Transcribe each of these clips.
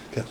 כן.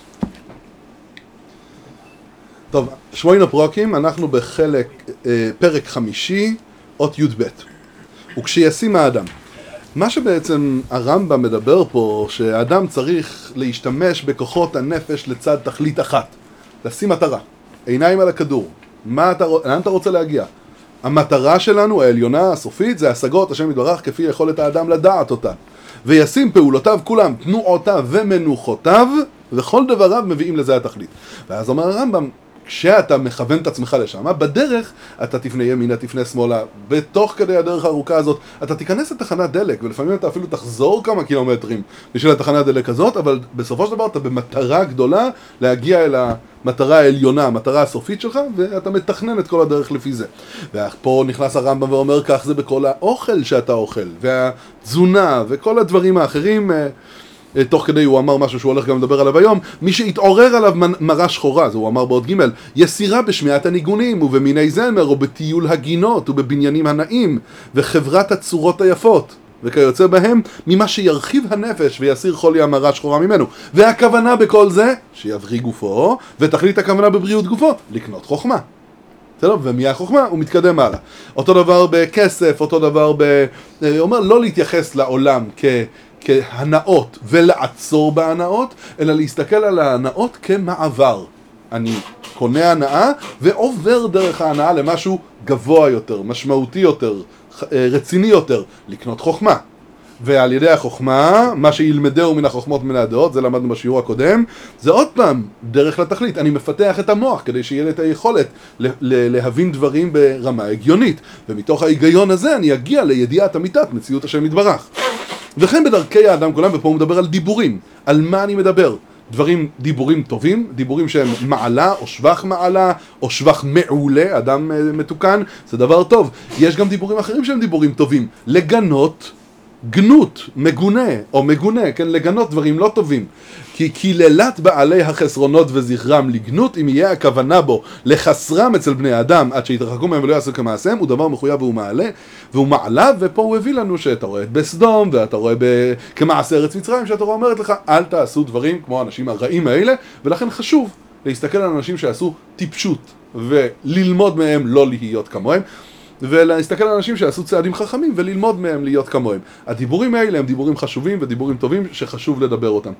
טוב, שמונה פרקים, אנחנו בחלק, פרק 5, אות י"ב. וכשישים האדם. מה שבעצם הרמב"ם מדבר פה, שהאדם צריך להשתמש בכוחות הנפש לצד תכלית אחת. לשים מטרה, עיניים על הכדור. לאן אתה רוצה להגיע? המטרה שלנו, העליונה, הסופית, זה השגות השם יתברך כפי יכולת האדם לדעת אותה. וישים פעולותיו כולם, תנועותיו ומנוחותיו, וכל דבריו מביאים לזה התכלית. ואז אומר הרמב"ם, כשאתה מכוון את עצמך לשם, בדרך אתה תפנה ימינה, תפנה שמאלה, בתוך כדי הדרך הארוכה הזאת, אתה תיכנס לתחנת דלק, ולפעמים אתה אפילו תחזור כמה קילומטרים בשביל התחנת דלק הזאת, אבל בסופו של דבר אתה במטרה גדולה להגיע אל המטרה העליונה, המטרה הסופית שלך, ואתה מתכנן את כל הדרך לפי זה. ופה נכנס הרמב"ם ואומר, כך זה בכל האוכל שאתה אוכל, והתזונה, וכל הדברים האחרים. תוך כדי הוא אמר משהו שהוא הולך גם לדבר עליו היום, מי שהתעורר עליו מראה שחורה, זה הוא אמר בעוד ג' יסירה בשמיעת הניגונים ובמיני זמר ובטיול הגינות ובבניינים הנעים וחברת הצורות היפות וכיוצא בהם, ממה שירחיב הנפש ויסיר חולי המראה שחורה ממנו. והכוונה בכל זה, שיבריא גופו, ותכלית הכוונה בבריאות גופו, לקנות חוכמה. בסדר? ומהחוכמה הוא מתקדם הלאה. אותו דבר בכסף, אותו דבר הוא אומר לא להתייחס לעולם כהנאות ולעצור בהנאות, אלא להסתכל על ההנאות כמעבר. אני קונה הנאה ועובר דרך ההנאה למשהו גבוה יותר, משמעותי יותר, רציני יותר, לקנות חוכמה. ועל ידי החוכמה, מה שילמדהו מן החוכמות מן הדעות, זה למדנו בשיעור הקודם, זה עוד פעם דרך לתכלית. אני מפתח את המוח כדי שיהיה לי את היכולת להבין דברים ברמה הגיונית. ומתוך ההיגיון הזה אני אגיע לידיעת אמיתת מציאות השם יתברך. וכן בדרכי האדם כולם, ופה הוא מדבר על דיבורים. על מה אני מדבר? דיבורים טובים, דיבורים שהם מעלה או שבח מעלה או שבח מעולה, אדם מתוקן, זה דבר טוב. יש גם דיבורים אחרים שהם דיבורים טובים. לגנות גנות, מגונה או מגונה, כן, לגנות דברים לא טובים. כי קיללת בעלי החסרונות וזכרם לגנות, אם יהיה הכוונה בו לחסרם אצל בני אדם עד שיתרחקו מהם ולא יעשו כמעשיהם, הוא דבר מחויב והוא מעלה, ופה הוא הביא לנו שאתה רואה את בסדום ואתה רואה כמעשה ארץ מצרים, שאתה רואה אומרת לך אל תעשו דברים כמו האנשים הרעים האלה, ולכן חשוב להסתכל על אנשים שעשו טיפשות וללמוד מהם לא להיות כמוהם, ולהסתכל על אנשים שעשו צעדים חכמים וללמוד מהם להיות כמוהם. הדיבורים האלה הם דיבורים חשובים ודיבורים טובים שחשוב לדבר אותם.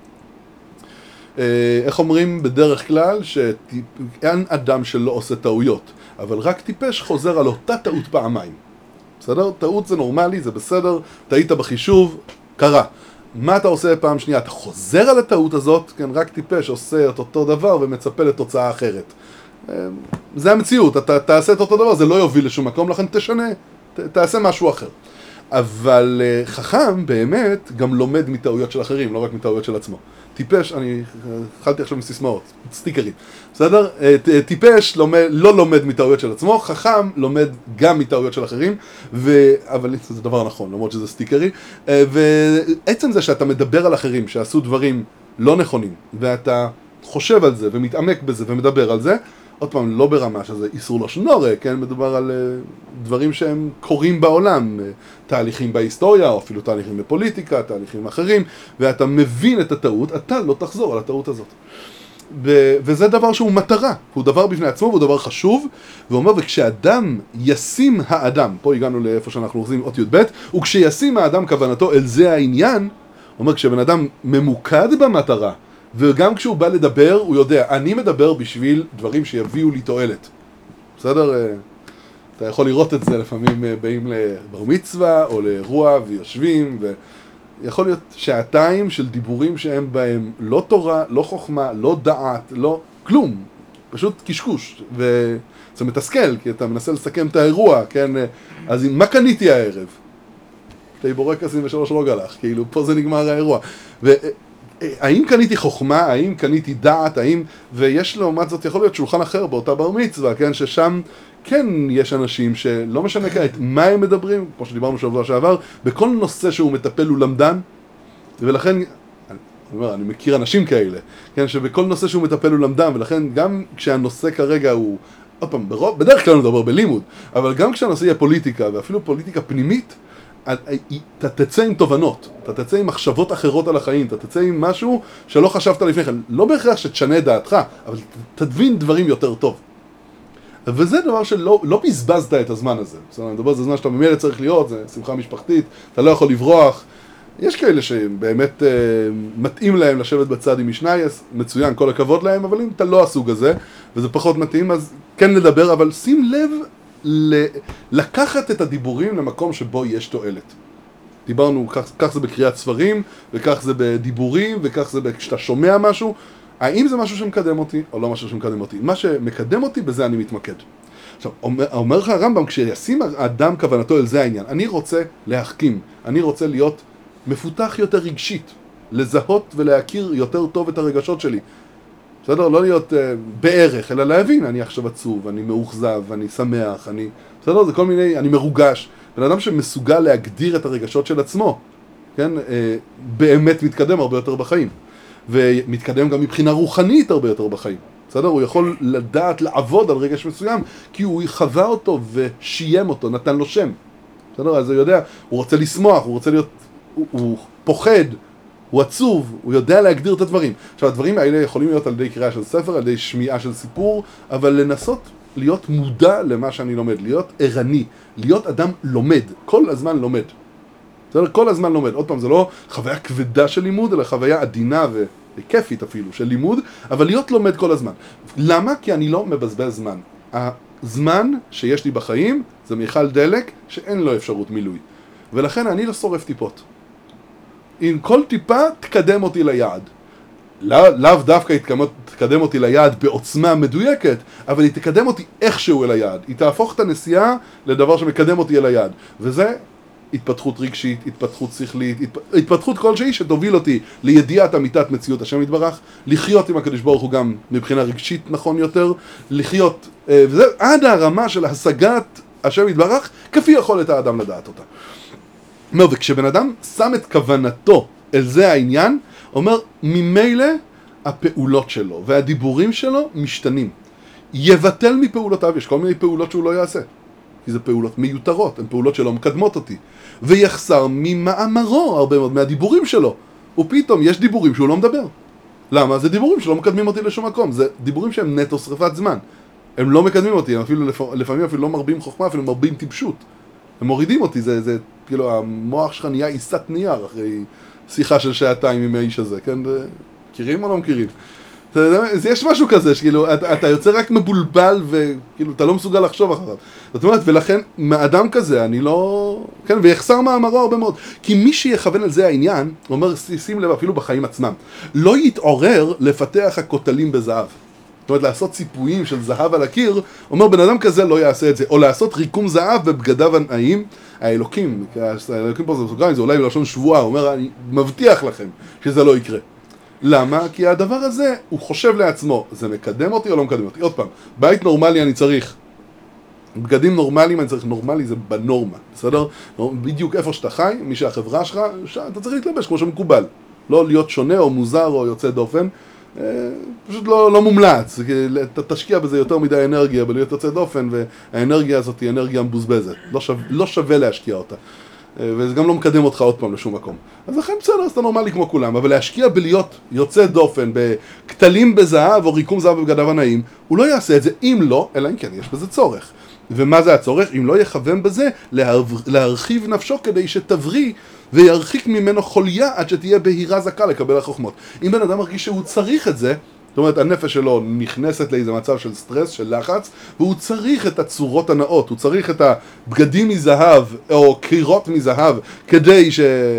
איך אומרים בדרך כלל שאין אדם שלא עושה טעויות, אבל רק טיפש חוזר על אותה טעות פעמיים. בסדר? טעות זה נורמלי, זה בסדר, טעית בחישוב, קרה. מה אתה עושה פעם שנייה? אתה חוזר על הטעות הזאת, כן, רק טיפש עושה את אותו דבר ומצפה לתוצאה אחרת. זה המציאות, אתה תעשה את אותו דבר, זה לא יוביל לשום מקום, לכן תשנה, תעשה משהו אחר. אבל חכם באמת גם לומד מטעויות של אחרים, לא רק מטעויות של עצמו. טיפש, אני התחלתי עכשיו עם סיסמאות, סטיקרים, בסדר? טיפש לא לומד מטעויות של עצמו, חכם לומד גם מטעויות של אחרים, אבל זה דבר נכון, למרות שזה סטיקרי, ועצם זה שאתה מדבר על אחרים שעשו דברים לא נכונים, ואתה חושב על זה ומתעמק בזה ומדבר על זה, עוד פעם, לא ברמה שזה איסור לשון הרע, כן? מדובר על דברים שהם קורים בעולם, תהליכים בהיסטוריה, או אפילו תהליכים בפוליטיקה, תהליכים אחרים, ואתה מבין את הטעות, אתה לא תחזור על הטעות הזאת. וזה דבר שהוא מטרה, הוא דבר בפני עצמו, והוא דבר חשוב, והוא אומר, וכשאדם ישים האדם, פה הגענו לאיפה שאנחנו אוחזים אות י"ב, וכשישים האדם כוונתו אל זה העניין, הוא אומר, כשבן אדם ממוקד במטרה, וגם כשהוא בא לדבר, הוא יודע, אני מדבר בשביל דברים שיביאו לי תועלת. בסדר? אתה יכול לראות את זה, לפעמים באים לבר מצווה או לאירוע ויושבים, ויכול להיות שעתיים של דיבורים שהם בהם לא תורה, לא חוכמה, לא דעת, לא כלום. פשוט קשקוש. וזה מתסכל, כי אתה מנסה לסכם את האירוע, כן? אז מה קניתי הערב? שתי בורקסים ושלוש רוגלח, כאילו פה זה נגמר האירוע. האם קניתי חוכמה, האם קניתי דעת, ויש לעומת זאת יכול להיות שולחן אחר באותה בר מצווה, כן, ששם כן יש אנשים שלא משנה כעת מה הם מדברים, כמו שדיברנו שבוע שעבר, בכל נושא שהוא מטפל הוא למדן, ולכן, אני מכיר אנשים כאלה, כן, שבכל נושא שהוא מטפל הוא למדן, ולכן גם כשהנושא כרגע הוא, עוד פעם, בדרך כלל נדבר בלימוד, אבל גם כשהנושא יהיה פוליטיקה, ואפילו פוליטיקה פנימית, אתה תצא עם תובנות, אתה תצא עם מחשבות אחרות על החיים, אתה תצא עם משהו שלא חשבת לפני כן. לא בהכרח שתשנה דעתך, אבל תבין דברים יותר טוב. וזה דבר שלא בזבזת את הזמן הזה. זאת אומרת, מדבר, זה זמן שאתה ממילא צריך להיות, זה שמחה משפחתית, אתה לא יכול לברוח. יש כאלה שבאמת מתאים להם לשבת בצד עם משנייס, מצוין, כל הכבוד להם, אבל אם אתה לא הסוג הזה, וזה פחות מתאים, אז כן לדבר, אבל שים לב לקחת את הדיבורים למקום שבו יש תועלת. דיברנו, כך זה בקריאת ספרים, וכך זה בדיבורים, וכך זה כשאתה שומע משהו. האם זה משהו שמקדם אותי, או לא משהו שמקדם אותי? מה שמקדם אותי, בזה אני מתמקד. עכשיו, אומר לך הרמב"ם, כשישים האדם כוונתו אל זה העניין, אני רוצה להחכים, אני רוצה להיות מפותח יותר רגשית, לזהות ולהכיר יותר טוב את הרגשות שלי. בסדר? לא להיות בערך, אלא להבין, אני עכשיו עצוב, אני מאוכזב, אני שמח, בסדר? זה כל מיני, אני מרוגש. בן אדם שמסוגל להגדיר את הרגשות של עצמו, כן? באמת מתקדם הרבה יותר בחיים. ומתקדם גם מבחינה רוחנית הרבה יותר בחיים. בסדר? הוא יכול לדעת לעבוד על רגש מסוים, כי הוא חווה אותו ושיים אותו, נתן לו שם. בסדר? אז הוא יודע, הוא רוצה לשמוח, הוא רוצה להיות, הוא פוחד, הוא עצוב, הוא יודע להגדיר את הדברים. עכשיו, הדברים האלה יכולים להיות על ידי קריאה של ספר, על ידי שמיעה של סיפור, אבל לנסות להיות מודע למה שאני לומד, להיות ערני, להיות אדם לומד, כל הזמן לומד. בסדר? כל הזמן לומד. עוד פעם, זה לא חוויה כבדה של לימוד, אלא חוויה עדינה וכיפית אפילו של לימוד, אבל להיות לומד כל הזמן. למה? כי אני לא מבזבז זמן. הזמן שיש לי בחיים זה מיכל דלק שאין לו אפשרות מילוי. ולכן אני לא שורף טיפות. אם כל טיפה תקדם אותי ליעד. לאו דווקא תקדם אותי ליעד בעוצמה מדויקת, אבל היא תקדם אותי איכשהו אל היעד. היא תהפוך את הנסיעה לדבר שמקדם אותי אל היעד. וזה התפתחות רגשית, התפתחות שכלית, התפתחות כלשהי שתוביל אותי לידיעת אמיתת מציאות השם יתברך, לחיות עם הקדוש ברוך הוא גם מבחינה רגשית נכון יותר, לחיות, וזה עד הרמה של השגת השם יתברך, כפי יכולת האדם לדעת אותה. אומר, וכשבן אדם שם את כוונתו אל זה העניין, אומר, ממילא הפעולות שלו והדיבורים שלו משתנים. יבטל מפעולותיו, יש כל מיני פעולות שהוא לא יעשה. כי זה פעולות מיותרות, הן פעולות שלא מקדמות אותי. ויחסר ממאמרו הרבה מאוד מהדיבורים שלו. ופתאום יש דיבורים שהוא לא מדבר. למה? זה דיבורים שלא מקדמים אותי לשום מקום. זה דיבורים שהם נטו שרפת זמן. הם לא מקדמים אותי, הם אפילו לפעמים אפילו לא מרבים חוכמה, אפילו מרבים טיפשות. הם מורידים אותי, זה כאילו המוח שלך נהיה עיסת נייר אחרי שיחה של שעתיים עם האיש הזה, כן? מכירים או לא מכירים? יש משהו כזה, שכאילו, אתה יוצא רק מבולבל וכאילו, אתה לא מסוגל לחשוב אחריו. זאת אומרת, ולכן, מאדם כזה, אני לא... כן, ויחסר מאמרו הרבה מאוד. כי מי שיכוון על זה העניין, הוא אומר, שים לב, אפילו בחיים עצמם, לא יתעורר לפתח הכותלים בזהב. זאת אומרת, לעשות ציפויים של זהב על הקיר, אומר, בן אדם כזה לא יעשה את זה. או לעשות ריקום זהב בבגדיו הנאים, האלוקים פה זה בסוגריים, זה אולי בלשון שבועה, הוא אומר, אני מבטיח לכם שזה לא יקרה. למה? כי הדבר הזה, הוא חושב לעצמו, זה מקדם אותי או לא מקדם אותי? עוד פעם, בית נורמלי אני צריך, בגדים נורמליים אני צריך, נורמלי זה בנורמה, בסדר? בדיוק איפה שאתה חי, מי שהחברה שלך, אתה צריך להתלבש כמו שמקובל. לא להיות שונה או מוזר או יוצא דופן, פשוט לא מומלץ, אתה תשקיע בזה יותר מדי אנרגיה בלהיות יוצא דופן, והאנרגיה הזאת היא אנרגיה מבוזבזת, לא שווה להשקיע אותה. וזה גם לא מקדם אותך עוד פעם לשום מקום. אז לכן בסדר, אז אתה נורמלי כמו כולם, אבל להשקיע בלהיות יוצא דופן, בכתלים בזהב או ריקום זהב בבגדיו הנאים, הוא לא יעשה את זה, אם לא, אלא אם כן, יש בזה צורך. ומה זה הצורך? אם לא יכוון בזה, להרחיב נפשו כדי שתבריא וירחיק ממנו חוליה עד שתהיה בהירה זכה לקבל החוכמות. אם בן אדם מרגיש שהוא צריך את זה, זאת אומרת, הנפש שלו נכנסת לאיזה מצב של סטרס, של לחץ, והוא צריך את הצורות הנאות, הוא צריך את הבגדים מזהב, או קירות מזהב, כדי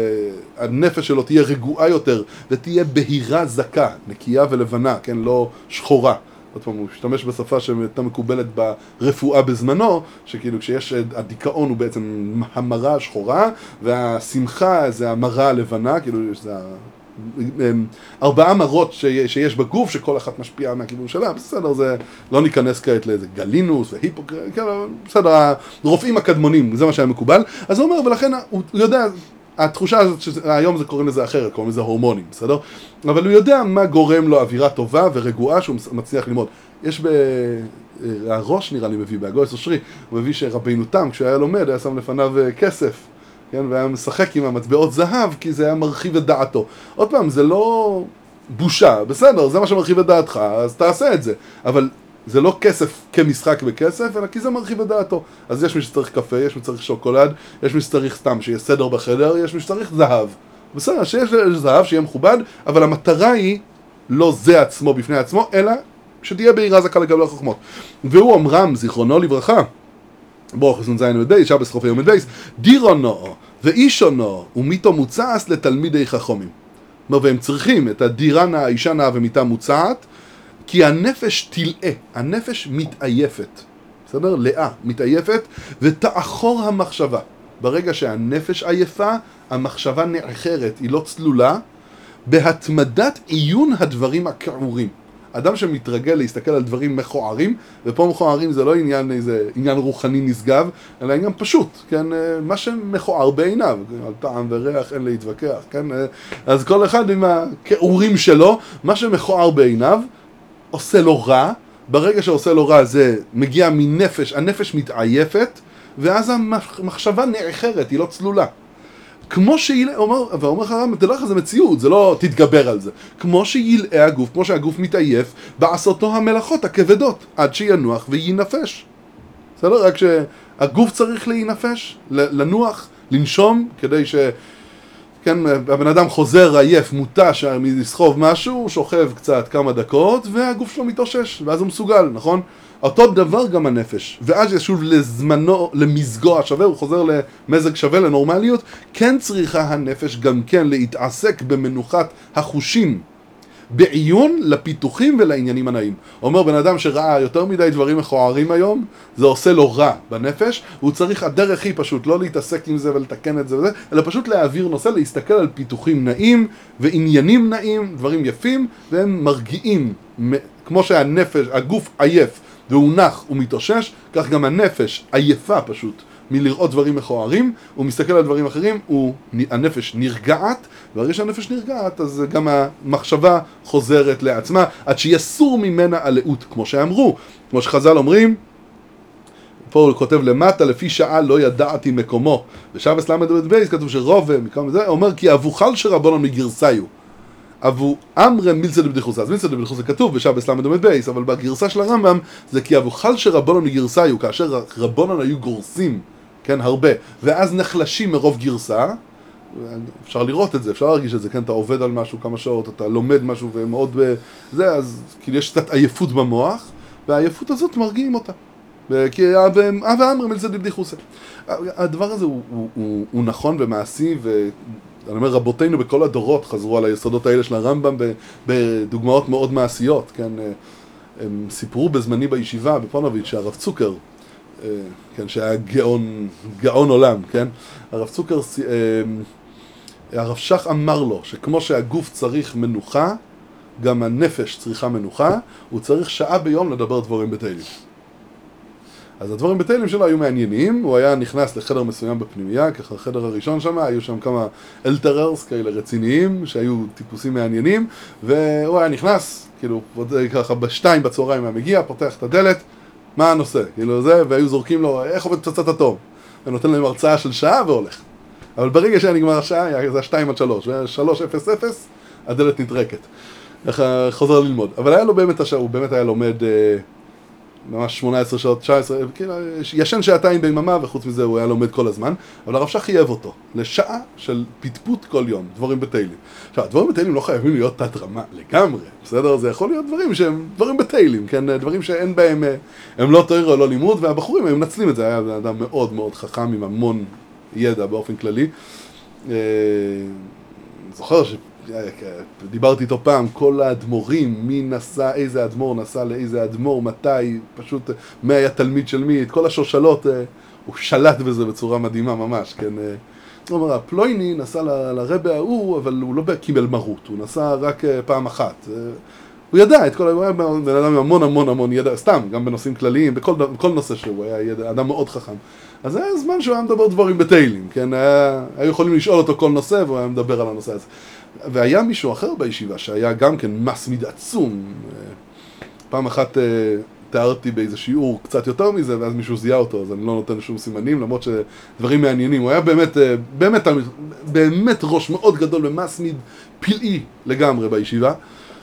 שהנפש שלו תהיה רגועה יותר, ותהיה בהירה זכה, נקייה ולבנה, כן, לא שחורה. עוד פעם, הוא משתמש בשפה שהייתה מקובלת ברפואה בזמנו, שכאילו כשיש, הדיכאון הוא בעצם המרה השחורה, והשמחה זה המרה הלבנה, כאילו זה 4 מרות שיש בגוף, שכל אחת משפיעה מהכיוון שלה, בסדר, זה לא ניכנס כעת לאיזה גלינוס בסדר, הרופאים הקדמונים, זה מה שהיה מקובל, אז הוא אומר, ולכן הוא יודע, התחושה הזאת שהיום זה קוראים לזה אחרת, קוראים לזה הורמונים, בסדר? אבל הוא יודע מה גורם לו אווירה טובה ורגועה שהוא מצליח ללמוד. יש הראש נראה לי מביא, בהגויס אושרי, הוא מביא שרבינו תם, כשהוא היה לומד, היה שם לפניו כסף, כן, והיה משחק עם המטבעות זהב, כי זה היה מרחיב את דעתו. עוד פעם, זה לא בושה, בסדר, זה מה שמרחיב את דעתך, אז תעשה את זה. אבל זה לא כסף כמשחק בכסף, אלא כי זה מרחיב את דעתו. אז יש מי שצריך קפה, יש מי שצריך שוקולד, יש מי שצריך סתם שיהיה סדר בחדר, יש מי שצריך זהב. בסדר, שיש זהב, שיהיה מכובד, אבל המטרה היא לא זה עצמו בפני עצמו, אלא שתהיה בעירה זכה לקבל החוכמות. והוא אמרם, זיכרונו לברכה, ברוך חסון זין ובייס, שבס חופי יום ובייס, דירונו ואישונו ומיתו מוצעס לתלמידי חכמים. והם צריכים את הדירה נאה, האישה נאה ומיתה מוצעת, כי הנפש תלאה, הנפש מתעייפת, בסדר? לאה, מתעייפת, ותאחור המחשבה. ברגע שהנפש עייפה, המחשבה נאחרת, היא לא צלולה, בהתמדת עיון הדברים הכעורים. אדם שמתרגל להסתכל על דברים מכוערים, ופה מכוערים זה לא עניין רוחני נשגב, אלא עניין פשוט, כן? מה שמכוער בעיניו, על טעם וריח אין להתווכח, כן? אז כל אחד עם הכעורים שלו, מה שמכוער בעיניו, עושה לו רע, ברגע שעושה לו רע זה מגיע מנפש, הנפש מתעייפת, ואז המחשבה נאחרת, היא לא צלולה. כמו ואומר לך הרמב"ם, תדע לך, זה מציאות, זה לא תתגבר על זה. כמו שילאה הגוף, כמו שהגוף מתעייף, בעשותו המלאכות הכבדות, עד שינוח וינפש. בסדר? רק שהגוף צריך להינפש, לנוח, לנשום, כדי כן, הבן אדם חוזר עייף, מוטש מלסחוב משהו, הוא שוכב קצת כמה דקות, והגוף שלו מתאושש, ואז הוא מסוגל, נכון? אותו דבר גם הנפש, ואז ישוב לזמנו, למזגו השווה, הוא חוזר למזג שווה, לנורמליות, כן צריכה הנפש גם כן להתעסק במנוחת החושים, בעיון לפיתוחים ולעניינים הנאים. אומר בן אדם שראה יותר מדי דברים מכוערים היום, זה עושה לו רע בנפש, הוא צריך, הדרך היא פשוט לא להתעסק עם זה ולתקן את זה וזה, אלא פשוט להעביר נושא, להסתכל על פיתוחים נאים ועניינים נאים, דברים יפים, והם מרגיעים, כמו שהנפש, הגוף עייף והוא נח ומתאושש, כך גם הנפש עייפה פשוט מלראות דברים מכוערים, הוא מסתכל על דברים אחרים, הנפש נרגעת, והרגע שהנפש נרגעת, אז גם המחשבה חוזרת לעצמה, עד שיסור ממנה הלאות, כמו שאמרו, כמו שחז"ל אומרים, פה הוא כותב למטה, לפי שעה לא ידעתי מקומו, בשבס למד בייס כתוב שרוב, אומר כי אבוחל שרבונם מגרסיו, אבו אמרה מילצה לבדיחוסה. אז מילצה לבדיחוסה כתוב בשבס למד בייס, אבל בגרסה של הרמב"ם זה כי אבוחל שרבונם מגרסיו, כאשר רבונם היו גורסים, כן, הרבה, ואז נחלשים מרוב גרסה, אפשר לראות את זה, אפשר להרגיש את זה, כן, אתה עובד על משהו כמה שעות, אתה לומד משהו ומאוד זה, אז כאילו יש קצת עייפות במוח, והעייפות הזאת מרגיעים אותה. כי אבא אמר מילצה לבדיחוסה. הדבר הזה הוא נכון ומעשי, ואני אומר, רבותינו בכל הדורות חזרו על היסודות האלה של הרמב"ם בדוגמאות מאוד מעשיות, כן, הם סיפרו בזמני בישיבה, בפונוביץ', שהרב צוקר, כן, שהיה גאון עולם, כן? הרב צוקר, הרב שך אמר לו שכמו שהגוף צריך מנוחה, גם הנפש צריכה מנוחה, הוא צריך שעה ביום לדבר דברים בתהילים. אז הדברים בתהילים שלו היו מעניינים, הוא היה נכנס לחדר מסוים בפנימייה, ככה החדר הראשון שם, היו שם כמה אלטררס כאלה רציניים, שהיו טיפוסים מעניינים, והוא היה נכנס, כאילו, ככה בשתיים בצהריים היה מגיע, פותח את הדלת, מה הנושא? כאילו זה, והיו זורקים לו, איך עובד פצצת אטום? ונותן להם הרצאה של שעה והולך. אבל ברגע שנגמר השעה, זה 2 עד 3, ו-3:00, הדלת נטרקת. ככה חוזר ללמוד. אבל היה לו באמת השעה, הוא באמת היה לומד ממש 18 שעות, 19, כאילו, ישן שעתיים ביממה, וחוץ מזה הוא היה לומד כל הזמן, אבל הרב שך חייב אותו לשעה של פטפוט כל יום, דברים בתהילים. עכשיו, דברים בתהילים לא חייבים להיות תת רמה לגמרי, בסדר? זה יכול להיות דברים שהם דברים בתהילים, כן? דברים שאין בהם, הם לא תואר או לא לימוד, והבחורים הם מנצלים את זה, היה אדם מאוד מאוד חכם עם המון ידע באופן כללי. זוכר דיברתי איתו פעם, כל האדמו"רים, מי נסע, איזה אדמו"ר נסע לאיזה אדמו"ר, מתי, פשוט מי היה תלמיד של מי, את כל השושלות, הוא שלט בזה בצורה מדהימה ממש, כן. הוא אומר, הפלויני נסע לרבה ההוא, אבל הוא לא קיבל מרות, הוא נסע רק פעם אחת. הוא ידע את כל, הוא היה בן אדם עם המון ידע, סתם, גם בנושאים כלליים, בכל נושא שהוא היה ידע, אדם מאוד חכם. אז זה היה זמן שהוא היה מדבר דברים בתהילים, כן, היו יכולים לשאול אותו כל נושא, והוא היה מדבר על הנושא הזה. והיה מישהו אחר בישיבה שהיה גם כן מסמיד עצום. פעם אחת תיארתי באיזה שיעור קצת יותר מזה, ואז מישהו זיהה אותו, אז אני לא נותן שום סימנים, למרות שדברים מעניינים. הוא היה באמת ראש מאוד גדול ומסמיד פלאי לגמרי בישיבה,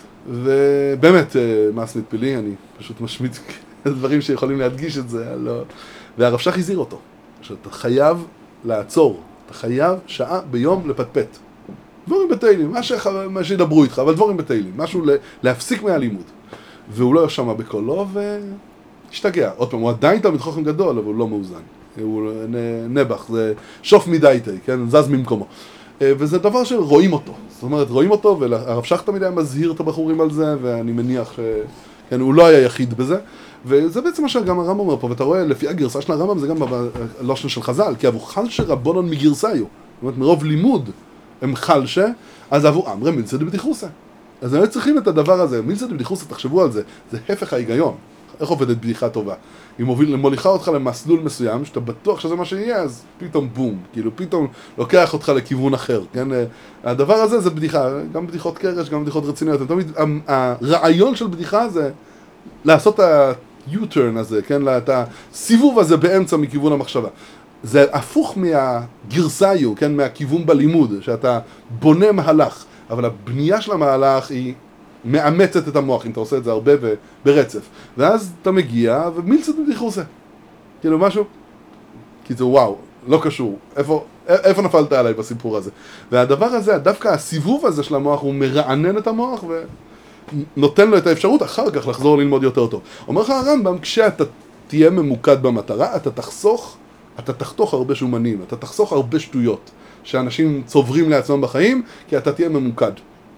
ובאמת מסמיד פלאי, אני פשוט משמיד דברים שיכולים להדגיש את זה, והרב שך הזהיר אותו, שאתה חייב לעצור, אתה חייב שעה ביום לפטפט. דברים בתהילים, מה שידברו איתך, אבל דברים בתהילים, משהו להפסיק מהלימוד. והוא לא ישמע בקולו והשתגע. עוד פעם, הוא עדיין תלמיד חכם גדול, אבל הוא לא מאוזן. הוא נבח, זה שוף מדי, כן? זז ממקומו. וזה דבר שרואים אותו. זאת אומרת, רואים אותו, והרב שך תמיד היה מזהיר את הבחורים על זה, ואני מניח כן, הוא לא היה יחיד בזה. וזה בעצם מה שגם הרמב"ם אומר פה, ואתה רואה, לפי הגרסה של הרמב"ם, זה גם בלושן של חז"ל, כי עבור חלשה רבונון מגרסאיו. זאת אומרת, מרוב לימוד הם חלשה, אז עבור אמרי מילצא דבדיחוסא. אז הם צריכים את הדבר הזה, מילצא דבדיחוסא, תחשבו על זה, זה הפך ההיגיון. איך עובדת בדיחה טובה? היא מוליכה אותך למסלול מסוים, שאתה בטוח שזה מה שיהיה, אז פתאום בום, כאילו פתאום לוקח אותך לכיוון אחר, כן? הדבר הזה זה בדיחה, גם בדיחות קרש, גם בדיחות רציניות, תמיד הרעיון של בדיחה זה לעשות ה-U-turn הזה, כן? את הסיבוב הזה באמצע מכיוון המחשבה. זה הפוך מהגרסאיו, כן? מהכיוון בלימוד, שאתה בונה מהלך, אבל הבנייה של המהלך היא מאמצת את המוח, אם אתה עושה את זה הרבה ברצף. ואז אתה מגיע, ומילצא דבדיחוסא. כאילו משהו, כי זה וואו, לא קשור. איפה נפלת עליי בסיפור הזה? והדבר הזה, דווקא הסיבוב הזה של המוח, הוא מרענן את המוח, ונותן לו את האפשרות אחר כך לחזור ללמוד יותר טוב. אומר לך הרמב"ם, כשאתה תהיה ממוקד במטרה, אתה תחתוך הרבה שומנים, אתה תחסוך הרבה שטויות, שאנשים צוברים לעצמם בחיים, כי אתה תהיה ממוקד.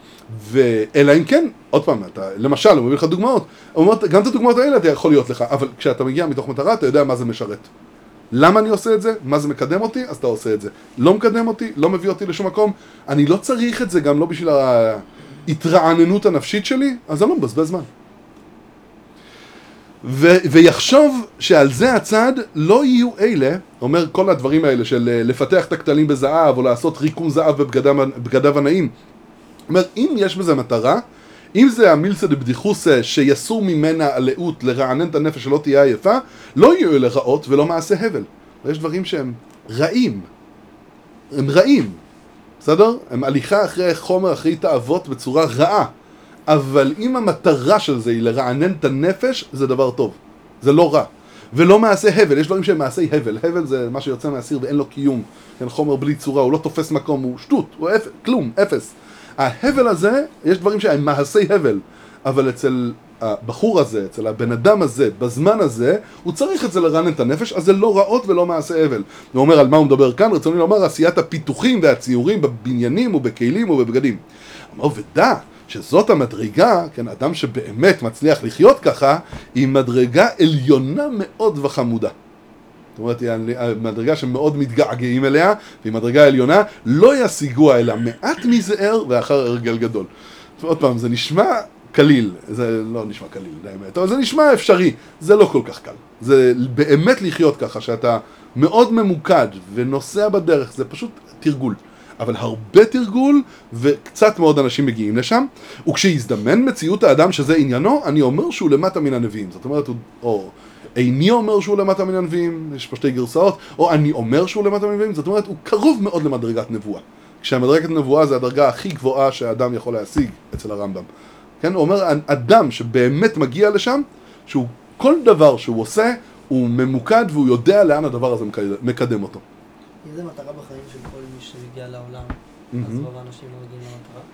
אלא אם כן, עוד פעם, למשל, הוא מביא לך דוגמאות, הוא אומר, גם את הדוגמאות האלה אתה יכול להיות לך, אבל כשאתה מגיע מתוך מטרה, אתה יודע מה זה משרת. למה אני עושה את זה? מה זה מקדם אותי? אז אתה עושה את זה. לא מקדם אותי, לא מביא אותי לשום מקום, אני לא צריך את זה, גם לא בשביל ההתרעננות הנפשית שלי, אז אני לא מבזבז זמן. ויחשוב שעל זה הצד לא יהיו אלה, אומר כל הדברים האלה של לפתח את הכתלים בזהב, או לעשות ריקום זהב בבגדיו הנאים, אומר, אם יש בזה מטרה, אם זה המילצא דבדיחוסא שיסור ממנה הלאות לרענן את הנפש שלא תהיה עייפה, לא יהיו אלה רעות ולא מעשה הבל. ויש דברים שהם רעים. הם רעים. בסדר? הם הליכה אחרי חומר, אחרי תאוות בצורה רעה. אבל אם המטרה של זה היא לרענן את הנפש, זה דבר טוב. זה לא רע. ולא מעשה הבל. יש דברים שהם מעשי הבל. הבל זה מה שיוצא מהסיר ואין לו קיום. כן, חומר בלי צורה, הוא לא תופס מקום, הוא שטות, הוא כלום, אפס. ההבל הזה, יש דברים שהם מעשי הבל, אבל אצל הבחור הזה, אצל הבן אדם הזה, בזמן הזה, הוא צריך את זה לרענן את הנפש, אז זה לא רעות ולא מעשי הבל. הוא אומר על מה הוא מדבר כאן, רצוני לומר, עשיית הפיתוחים והציורים בבניינים ובכלים ובבגדים. הוא אומר, ודע שזאת המדרגה, כן, אדם שבאמת מצליח לחיות ככה, היא מדרגה עליונה מאוד וחמודה. זאת אומרת, היא מדרגה שמאוד מתגעגעים אליה, והיא מדרגה עליונה, לא ישיגוה אלא מעט מזער ואחר הרגל גדול. עוד פעם, זה נשמע קליל, זה לא נשמע קליל, באמת, אבל זה נשמע אפשרי, זה לא כל כך קל. זה באמת לחיות ככה, שאתה מאוד ממוקד ונוסע בדרך, זה פשוט תרגול. אבל הרבה תרגול, וקצת מאוד אנשים מגיעים לשם, וכשיזדמן מציאות האדם שזה עניינו, אני אומר שהוא למטה מן הנביאים. זאת אומרת, איני אומר שהוא למטה מן הנביאים, יש פה שתי גרסאות, או אני אומר שהוא למטה מן הנביאים, זאת אומרת, הוא קרוב מאוד למדרגת נבואה. כשהמדרגת נבואה זה הדרגה הכי גבוהה שהאדם יכול להשיג אצל הרמב"ם. כן? הוא אומר, אדם שבאמת מגיע לשם, שהוא כל דבר שהוא עושה, הוא ממוקד והוא יודע לאן הדבר הזה מקדם אותו. איזה מטרה בחיים של כל מי שמגיע לעולם? אז רוב האנשים לא מגיעים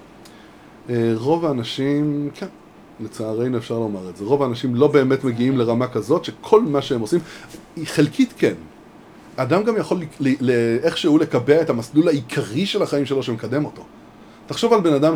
למטרה? רוב האנשים, כן. לצערנו אפשר לומר את זה. רוב האנשים לא באמת מגיעים לרמה כזאת שכל מה שהם עושים, חלקית כן. האדם גם יכול איכשהו לקבע את המסלול העיקרי של החיים שלו שמקדם אותו. תחשוב על בן אדם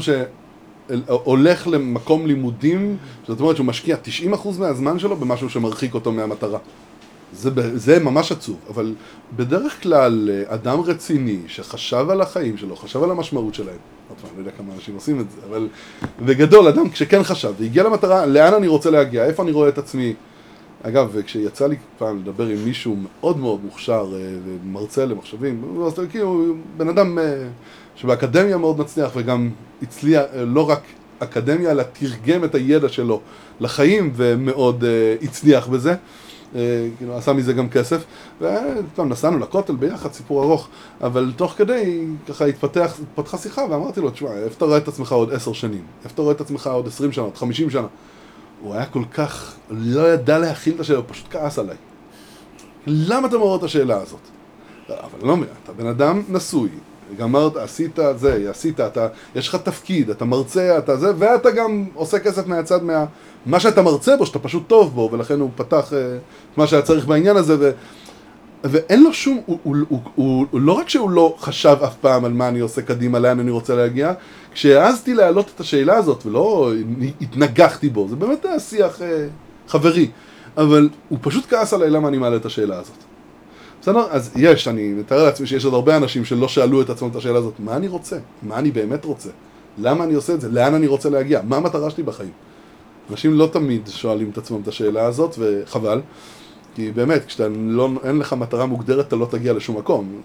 שהולך למקום לימודים, זאת אומרת שהוא משקיע 90% מהזמן שלו במשהו שמרחיק אותו מהמטרה. זה ממש עצוב, אבל בדרך כלל אדם רציני שחשב על החיים שלו, חשב על המשמעות שלהם, אני לא יודע כמה אנשים עושים את זה, אבל בגדול אדם כשכן חשב והגיע למטרה, לאן אני רוצה להגיע, איפה אני רואה את עצמי. אגב, כשיצא לי פעם לדבר עם מישהו מאוד מאוד מוכשר ומרצה למחשבים, כאילו בן אדם שבאקדמיה מאוד מצליח וגם הצליח לא רק אקדמיה, אלא תרגם את הידע שלו לחיים, ומאוד הצליח בזה. כאילו, עשה מזה גם כסף, וטוב, נסענו לכותל ביחד, סיפור ארוך, אבל תוך כדי, ככה התפתחה שיחה, ואמרתי לו, תשמע, איפה אתה רואה את עצמך עוד 10 שנים? איפה אתה רואה את עצמך עוד 20 שנה, עוד 50 שנה? הוא היה כל כך, לא ידע להכיל את השאלה, הוא פשוט כעס עליי. למה אתה מעורר את השאלה הזאת? אבל לא, אתה בן אדם נשוי, גמרת, עשית זה, עשית, יש לך תפקיד, אתה מרצה, אתה זה, ואתה גם עושה כסף מהצד מה שאתה מרצה בו, שאתה פשוט טוב בו, ולכן הוא פתח מה שהיה צריך בעניין הזה, ואין לו שום, הוא לא רק שהוא לא חשב אף פעם על מה אני עושה קדימה, לאן אני רוצה להגיע, כשהעזתי להעלות את השאלה הזאת, ולא התנגחתי בו, זה באמת היה שיח חברי, אבל הוא פשוט כעס עליי למה אני מעלה את השאלה הזאת. בסדר? אז אני מתאר לעצמי שיש עוד הרבה אנשים שלא שאלו את עצמם את השאלה הזאת, מה אני רוצה? מה אני באמת רוצה? למה אני עושה את זה? לאן אני רוצה להגיע? מה המטרה שלי בחיים? אנשים לא תמיד שואלים את עצמם את השאלה הזאת, וחבל, כי באמת, כשאין לך מטרה מוגדרת, אתה לא תגיע לשום מקום.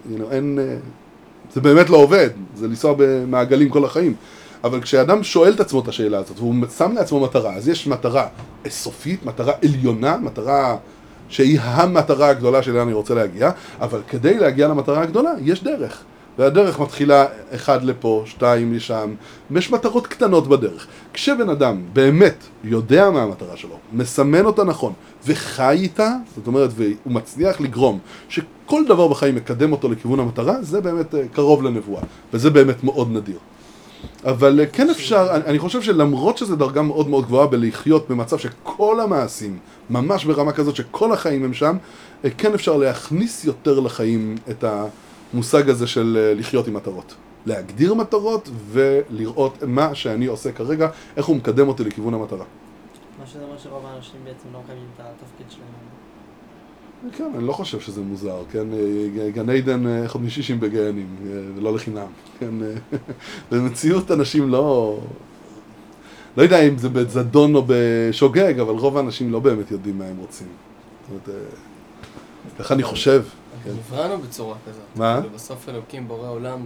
זה באמת לא עובד, זה לנסוע במעגלים כל החיים. אבל כשאדם שואל את עצמו את השאלה הזאת, והוא שם לעצמו מטרה, אז יש מטרה סופית, מטרה עליונה, מטרה שהיא המטרה הגדולה שלאן אני רוצה להגיע, אבל כדי להגיע למטרה הגדולה, יש דרך. והדרך מתחילה 1 לפה, 2 לשם, יש מטרות קטנות בדרך. כשבן אדם באמת יודע מה המטרה שלו, מסמן אותה נכון, וחי איתה, זאת אומרת, והוא מצליח לגרום שכל דבר בחיים מקדם אותו לכיוון המטרה, זה באמת קרוב לנבואה, וזה באמת מאוד נדיר. אבל כן אפשר, אני חושב שלמרות שזו דרגה מאוד מאוד גבוהה בלחיות במצב שכל המעשים, ממש ברמה כזאת שכל החיים הם שם, כן אפשר להכניס יותר לחיים את המושג הזה של לחיות עם מטרות. להגדיר מטרות ולראות מה שאני עושה כרגע, איך הוא מקדם אותי לכיוון המטרה. מה שזה אומר שרוב האנשים בעצם לא מקיימים את התפקיד שלהם. כן, אני לא חושב שזה מוזר, כן? גן עדן אחד מ-60 בגיינים, ולא לחינם, כן? במציאות אנשים לא יודע אם זה בזדון או בשוגג, אבל רוב האנשים לא באמת יודעים מה הם רוצים. זאת אומרת, איך אני חושב? נבראנו בצורה כזאת. מה? בסוף אלוקים בורא עולם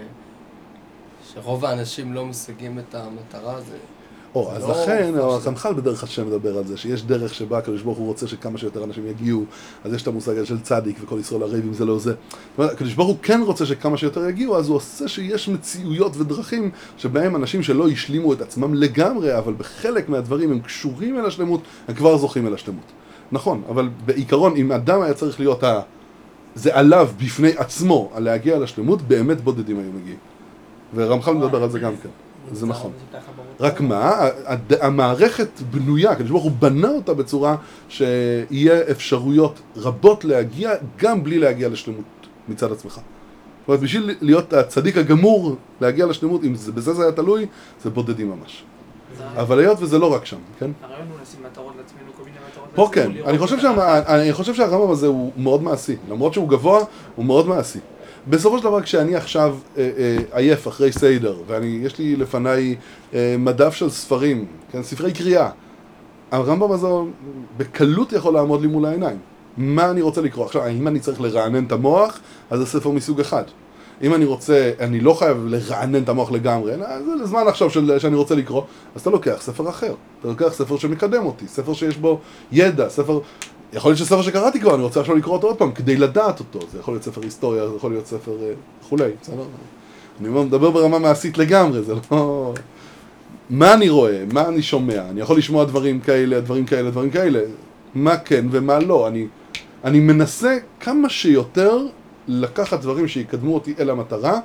שרוב האנשים לא משיגים את המטרה, זה... אז לכן, החמח"ל בדרך השם מדבר על זה, שיש דרך שבה הקדוש ברוך הוא רוצה שכמה שיותר אנשים יגיעו, אז יש את המושג הזה של צדיק וכל ישראל הרב אם זה לא זה. הקדוש ברוך הוא כן רוצה שכמה שיותר יגיעו, אז הוא עושה שיש מציאויות ודרכים שבהם אנשים שלא השלימו את עצמם לגמרי, אבל בחלק מהדברים הם קשורים אל השלמות, הם כבר זוכים אל השלמות. נכון, אבל בעיקרון, אם אדם היה צריך להיות זה עליו בפני עצמו, על להגיע לשלמות, באמת בודדים היו מגיעים. ורמח"ל מדבר על זה גם כן. זה נכון. רק מה, המערכת בנויה, הקדוש ברוך הוא בנה אותה בצורה שיהיה אפשרויות רבות להגיע, גם בלי להגיע לשלמות מצד עצמך. זאת אומרת, בשביל להיות הצדיק הגמור, להגיע לשלמות, אם בזה זה היה תלוי, זה בודדים ממש. אבל היות וזה לא רק שם, כן? הרעיון הוא לשים מטרות לעצמנו, כל מיני מטרות פה כן, אני חושב שהרמב"ם הזה הוא מאוד מעשי, למרות שהוא גבוה, הוא מאוד מעשי. בסופו של דבר, כשאני עכשיו עייף אחרי סיידר, ויש לי לפניי מדף של ספרים, כן, ספרי קריאה, הרמב"ם הזה בקלות יכול לעמוד לי מול העיניים. מה אני רוצה לקרוא? עכשיו, אם אני צריך לרענן את המוח, אז זה ספר מסוג אחד. אם אני לא חייב לרענן את המוח לגמרי, זה לזמן עכשיו שאני רוצה לקרוא, אז אתה לוקח ספר אחר. אתה לוקח ספר שמקדם אותי, ספר שיש בו ידע, ספר... יכול להיות שספר שקראתי כבר, אני רוצה עכשיו לקרוא אותו עוד פעם, כדי לדעת אותו. זה יכול להיות ספר היסטוריה, זה יכול להיות ספר וכולי, בסדר? אני מדבר ברמה מעשית לגמרי, זה לא... מה אני רואה? מה אני שומע? אני יכול לשמוע דברים כאלה, דברים כאלה, דברים כאלה. מה כן ומה לא? אני מנסה כמה שיותר לקחת דברים שיקדמו אותי אל המטרה.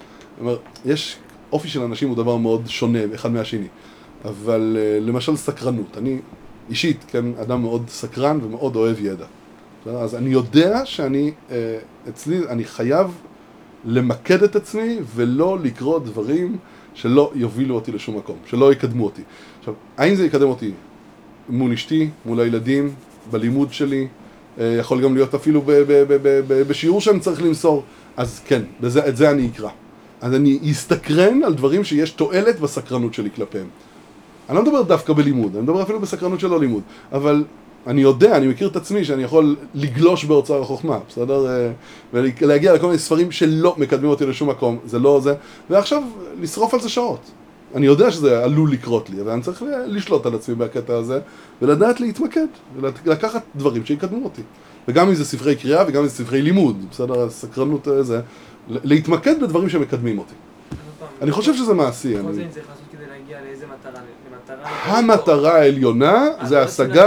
יש אופי של אנשים הוא דבר מאוד שונה אחד מהשני. אבל למשל סקרנות. אני אישית, כן, אדם מאוד סקרן ומאוד אוהב ידע. אז אני יודע שאני, אצלי, אני חייב למקד את עצמי ולא לקרוא דברים שלא יובילו אותי לשום מקום, שלא יקדמו אותי. עכשיו, האם זה יקדם אותי מול אשתי, מול הילדים, בלימוד שלי, יכול גם להיות אפילו בשיעור שאני צריך למסור, אז כן, את זה אני אקרא. אז אני אסתקרן על דברים שיש תועלת בסקרנות שלי כלפיהם. אני לא מדבר דווקא בלימוד, אני מדבר אפילו בסקרנות שלא לימוד, אבל אני יודע, אני מכיר את עצמי שאני יכול לגלוש באוצר החוכמה, בסדר? ולהגיע לכל מיני ספרים שלא מקדמים אותי לשום מקום, זה לא זה, ועכשיו לשרוף על זה שעות. אני יודע שזה עלול לקרות לי, אבל אני צריך לשלוט על עצמי בקטע הזה, ולדעת להתמקד, ולקחת דברים שיקדמו אותי. וגם אם זה ספרי קריאה, וגם אם זה ספרי לימוד, בסדר, הסקרנות הזה, להתמקד בדברים שמקדמים אותי. אני חושב שזה מעשי. כל זה צריך לעשות כדי להגיע לאיזה מטרה? המטרה העליונה זה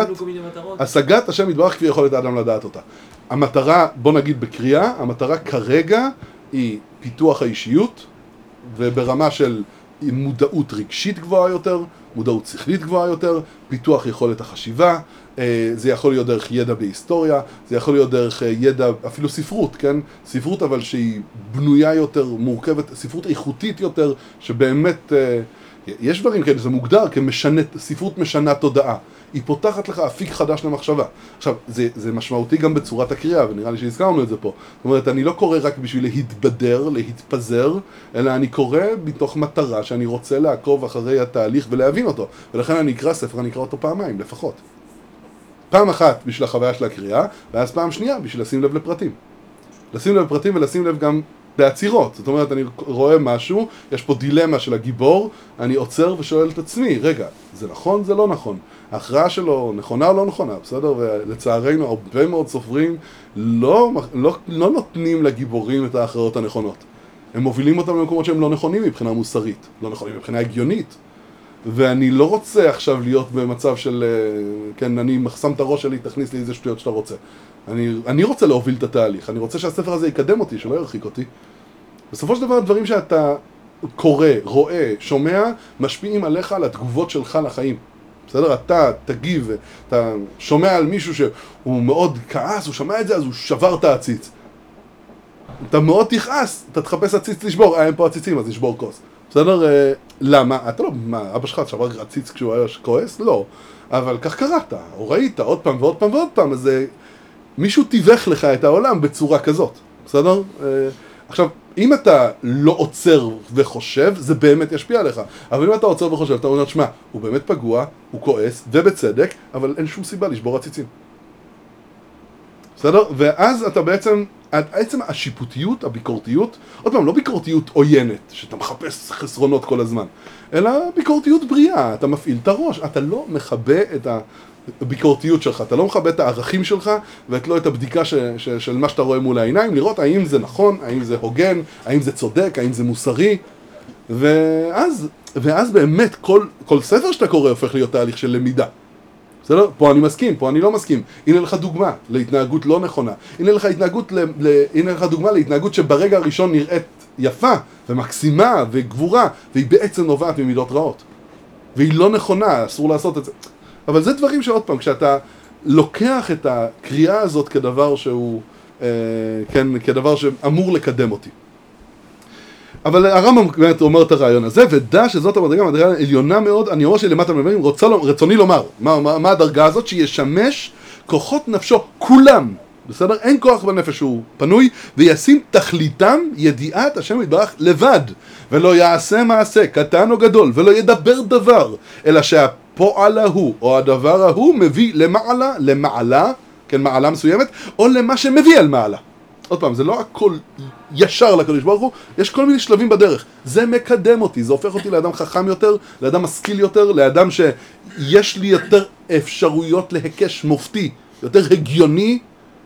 השגת השם יתברך כפי יכולת האדם לדעת אותה. המטרה, בוא נגיד בקריאה, המטרה כרגע היא פיתוח האישיות, וברמה של מודעות רגשית גבוהה יותר, מודעות שכלית גבוהה יותר, פיתוח יכולת החשיבה, זה יכול להיות דרך ידע בהיסטוריה, זה יכול להיות דרך ידע, אפילו ספרות, כן? ספרות אבל שהיא בנויה יותר, מורכבת, ספרות איכותית יותר, שבאמת, יש דברים כאלה, זה מוגדר ספרות משנה תודעה. היא פותחת לך אפיק חדש למחשבה. עכשיו, זה משמעותי גם בצורת הקריאה, ונראה לי שהזכרנו את זה פה. זאת אומרת, אני לא קורא רק בשביל להתבדר, להתפזר, אלא אני קורא מתוך מטרה שאני רוצה לעקוב אחרי התהליך ולהבין אותו. ולכן אני אקרא ספר, אני אקרא אותו פעמיים, לפחות. פעם אחת בשביל החוויה של הקריאה, ואז פעם שנייה בשביל לשים לב לפרטים. לשים לב לפרטים ולשים לב גם בעצירות. זאת אומרת, אני רואה משהו, יש פה דילמה של הגיבור, אני עוצר ושואל את עצמי, רגע, זה נכון, זה לא נכון. ההכרעה שלו נכונה או לא נכונה, בסדר? ולצערנו, הרבה מאוד סופרים לא נותנים לגיבורים את ההכרעות הנכונות. הם מובילים אותם למקומות שהם לא נכונים מבחינה מוסרית, לא נכונים מבחינה הגיונית. ואני לא רוצה עכשיו להיות במצב של, כן, אני מחסם את הראש שלי, תכניס לי איזה שטויות שאתה רוצה. אני רוצה להוביל את התהליך, אני רוצה שהספר הזה יקדם אותי, שלא ירחיק אותי. בסופו של דבר, דברים שאתה קורא, רואה, שומע, משפיעים עליך על התגובות שלך לחיים. בסדר? אתה תגיב, אתה שומע על מישהו שהוא מאוד כעס, הוא שמע את זה, אז הוא שבר את העציץ. אתה מאוד תכעס, אתה תחפש עציץ לשבור, אין פה עציצים, אז נשבור כוס. בסדר? למה? אתה לא, מה, אבא שלך שבר עציץ כשהוא היה כועס? לא. אבל כך קראת, או ראית עוד פעם ועוד פעם ועוד פעם, אז מישהו תיווך לך את העולם בצורה כזאת. בסדר? עכשיו, אם אתה לא עוצר וחושב, זה באמת ישפיע עליך. אבל אם אתה עוצר וחושב, אתה אומר, שמה, הוא באמת פגוע, הוא כועס, ובצדק, אבל אין שום סיבה לשבור עציצים. בסדר? ואז אתה בעצם השיפוטיות, הביקורתיות, עוד פעם, לא ביקורתיות עוינת, שאתה מחפש חסרונות כל הזמן, אלא ביקורתיות בריאה, אתה מפעיל את הראש, אתה לא מכבה את הביקורתיות שלך, אתה לא מכבה את הערכים שלך, ואת לא את הבדיקה של מה שאתה רואה מול העיניים, לראות האם זה נכון, האם זה הוגן, האם זה צודק, האם זה מוסרי, ואז באמת כל ספר שאתה קורא הופך להיות תהליך של למידה. בסדר? פה אני מסכים, פה אני לא מסכים. הנה לך דוגמה להתנהגות לא נכונה. הנה לך דוגמה להתנהגות שברגע הראשון נראית יפה ומקסימה וגבורה, והיא בעצם נובעת ממידות רעות. והיא לא נכונה, אסור לעשות את זה. אבל זה דברים שעוד פעם, כשאתה לוקח את הקריאה הזאת כדבר שהוא, כדבר שאמור לקדם אותי. אבל הרמב"ם באמת אומר את הרעיון הזה, ודע שזאת המדרגה עליונה מאוד, אני אומר שלמטה מלמדים, רצוני לומר, מה הדרגה הזאת? שישמש כוחות נפשו, כולם, בסדר? אין כוח בנפש שהוא פנוי, וישים תכליתם ידיעת השם יתברך לבד, ולא יעשה מעשה, קטן או גדול, ולא ידבר דבר, אלא שהפועל ההוא, או הדבר ההוא, מביא למעלה, כן, מעלה מסוימת, או למה שמביא על מעלה. עוד פעם, זה לא הכל ישר לקדוש ברוך הוא, יש כל מיני שלבים בדרך. זה מקדם אותי, זה הופך אותי לאדם חכם יותר, לאדם משכיל יותר, לאדם שיש לי יותר אפשרויות להיקש מופתי, יותר הגיוני,